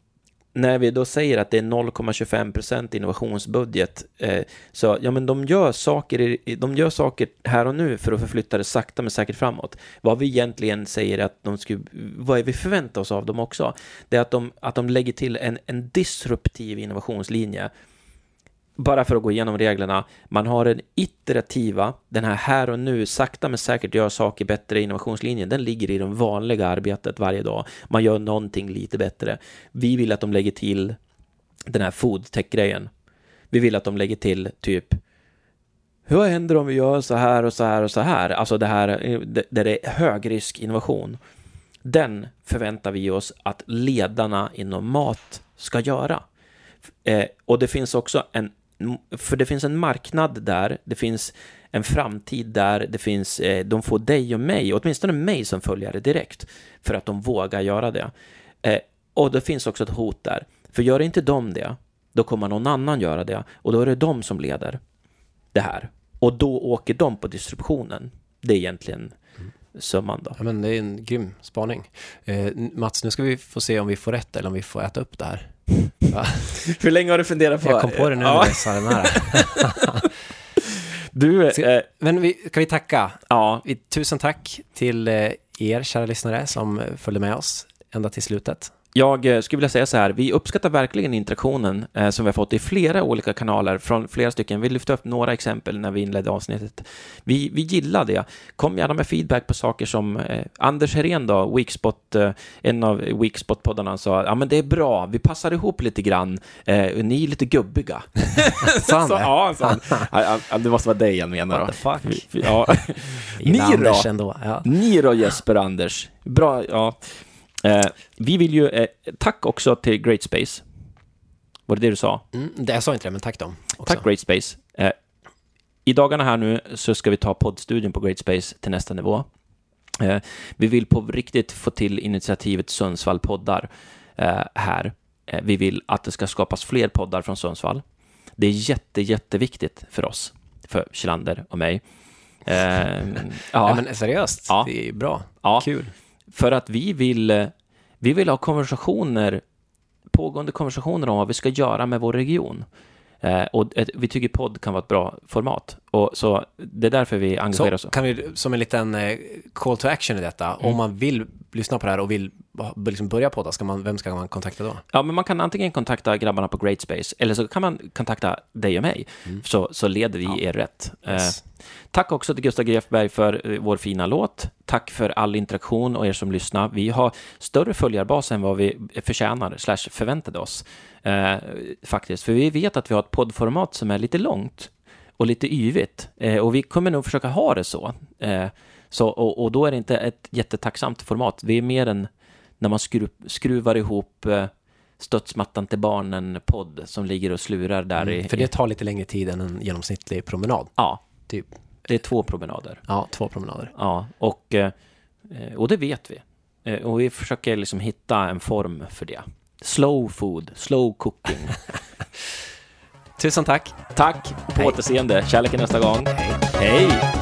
B: när vi då säger att det är 0,25% innovationsbudget, så ja, men de gör saker här och nu för att förflytta det sakta men säkert framåt. Vad vi egentligen säger att vad är vi förväntar oss av dem också? Det är att de lägger till en disruptiv innovationslinje. Bara för att gå igenom reglerna, man har en iterativa, den här och nu, sakta men säkert gör saker bättre innovationslinjen, den ligger i det vanliga arbetet varje dag. Man gör någonting lite bättre. Vi vill att de lägger till den här foodtech-grejen. Vi vill att de lägger till typ, hur händer om vi gör så här och så här och så här? Alltså det här, där det är högrisk innovation. Den förväntar vi oss att ledarna inom mat ska göra. Och det finns också det finns en marknad där, det finns en framtid där, det finns, de får dig och mig, åtminstone mig som följare direkt, för att de vågar göra det. Och det finns också ett hot där, för gör inte de det, då kommer någon annan göra det, och då är det de som leder det här. Och då åker de på distributionen. Det är egentligen summan då.
A: Ja, men det är en grym spaning. Mats, nu ska vi få se om vi får rätt eller om vi får äta upp det här. Va?
B: Hur länge har du funderat på?
A: Jag kom på det nu när jag sa den här. Men kan vi tacka?
B: Ja.
A: Tusen tack till er, kära lyssnare, som följde med oss ända till slutet.
B: Jag skulle vilja säga så här, vi uppskattar verkligen interaktionen som vi har fått i flera olika kanaler från flera stycken. Vi lyfte upp några exempel när vi inledde avsnittet. Vi gillar det. Kom gärna med feedback på saker som Anders Herén då, Weekspot, en av Weekspot-poddarna, sa, ja men det är bra, vi passar ihop lite grann, ni är lite gubbiga. Det måste vara dig jag menar då.
A: What the fuck?
B: Ja. Ni då Jesper Anders. Bra, ja. Vi vill ju tack också till Great Space. Var det du sa?
A: Jag sa inte det, men tack dem också.
B: Tack Great Space. I dagarna här nu så ska vi ta poddstudion på Great Space till nästa nivå. Vi vill på riktigt få till initiativet Sundsvall poddar här. Vi vill att det ska skapas fler poddar från Sundsvall. Det är jätteviktigt för oss, för Kjellander och mig.
A: Ja, men seriöst, ja. Det är bra. Ja. Kul.
B: För att vi vill ha pågående konversationer om vad vi ska göra med vår region. Och vi tycker podd kan vara ett bra format. Och så det är därför vi engagerar oss.
A: Så kan vi, som en liten call to action i detta, om man vill lyssna på det här och vill liksom börja podda, vem ska man kontakta då?
B: Ja, men man kan antingen kontakta grabbarna på Great Space, eller så kan man kontakta dig och mig, så leder vi er rätt. Yes. Tack också till Gustav Grefberg för vår fina låt. Tack för all interaktion och er som lyssnar. Vi har större följarbas än vad vi förtjänar / förväntade oss. Faktiskt, för vi vet att vi har ett poddformat som är lite långt och lite yvigt, och vi kommer nog försöka ha det så. Och då är det inte ett jättetacksamt format. Vi är mer än när man skruvar ihop stötsmattan till barnen podd som ligger och slurar där.
A: För det tar lite längre tid än en genomsnittlig promenad.
B: Ja,
A: typ.
B: Det är 2 promenader.
A: Ja, 2 promenader.
B: Ja, och det vet vi. Och vi försöker liksom hitta en form för det. Slow food, slow cooking.
A: Tusen tack.
B: Tack, på återseende. Kärleken nästa gång.
A: Hej.
B: Hej.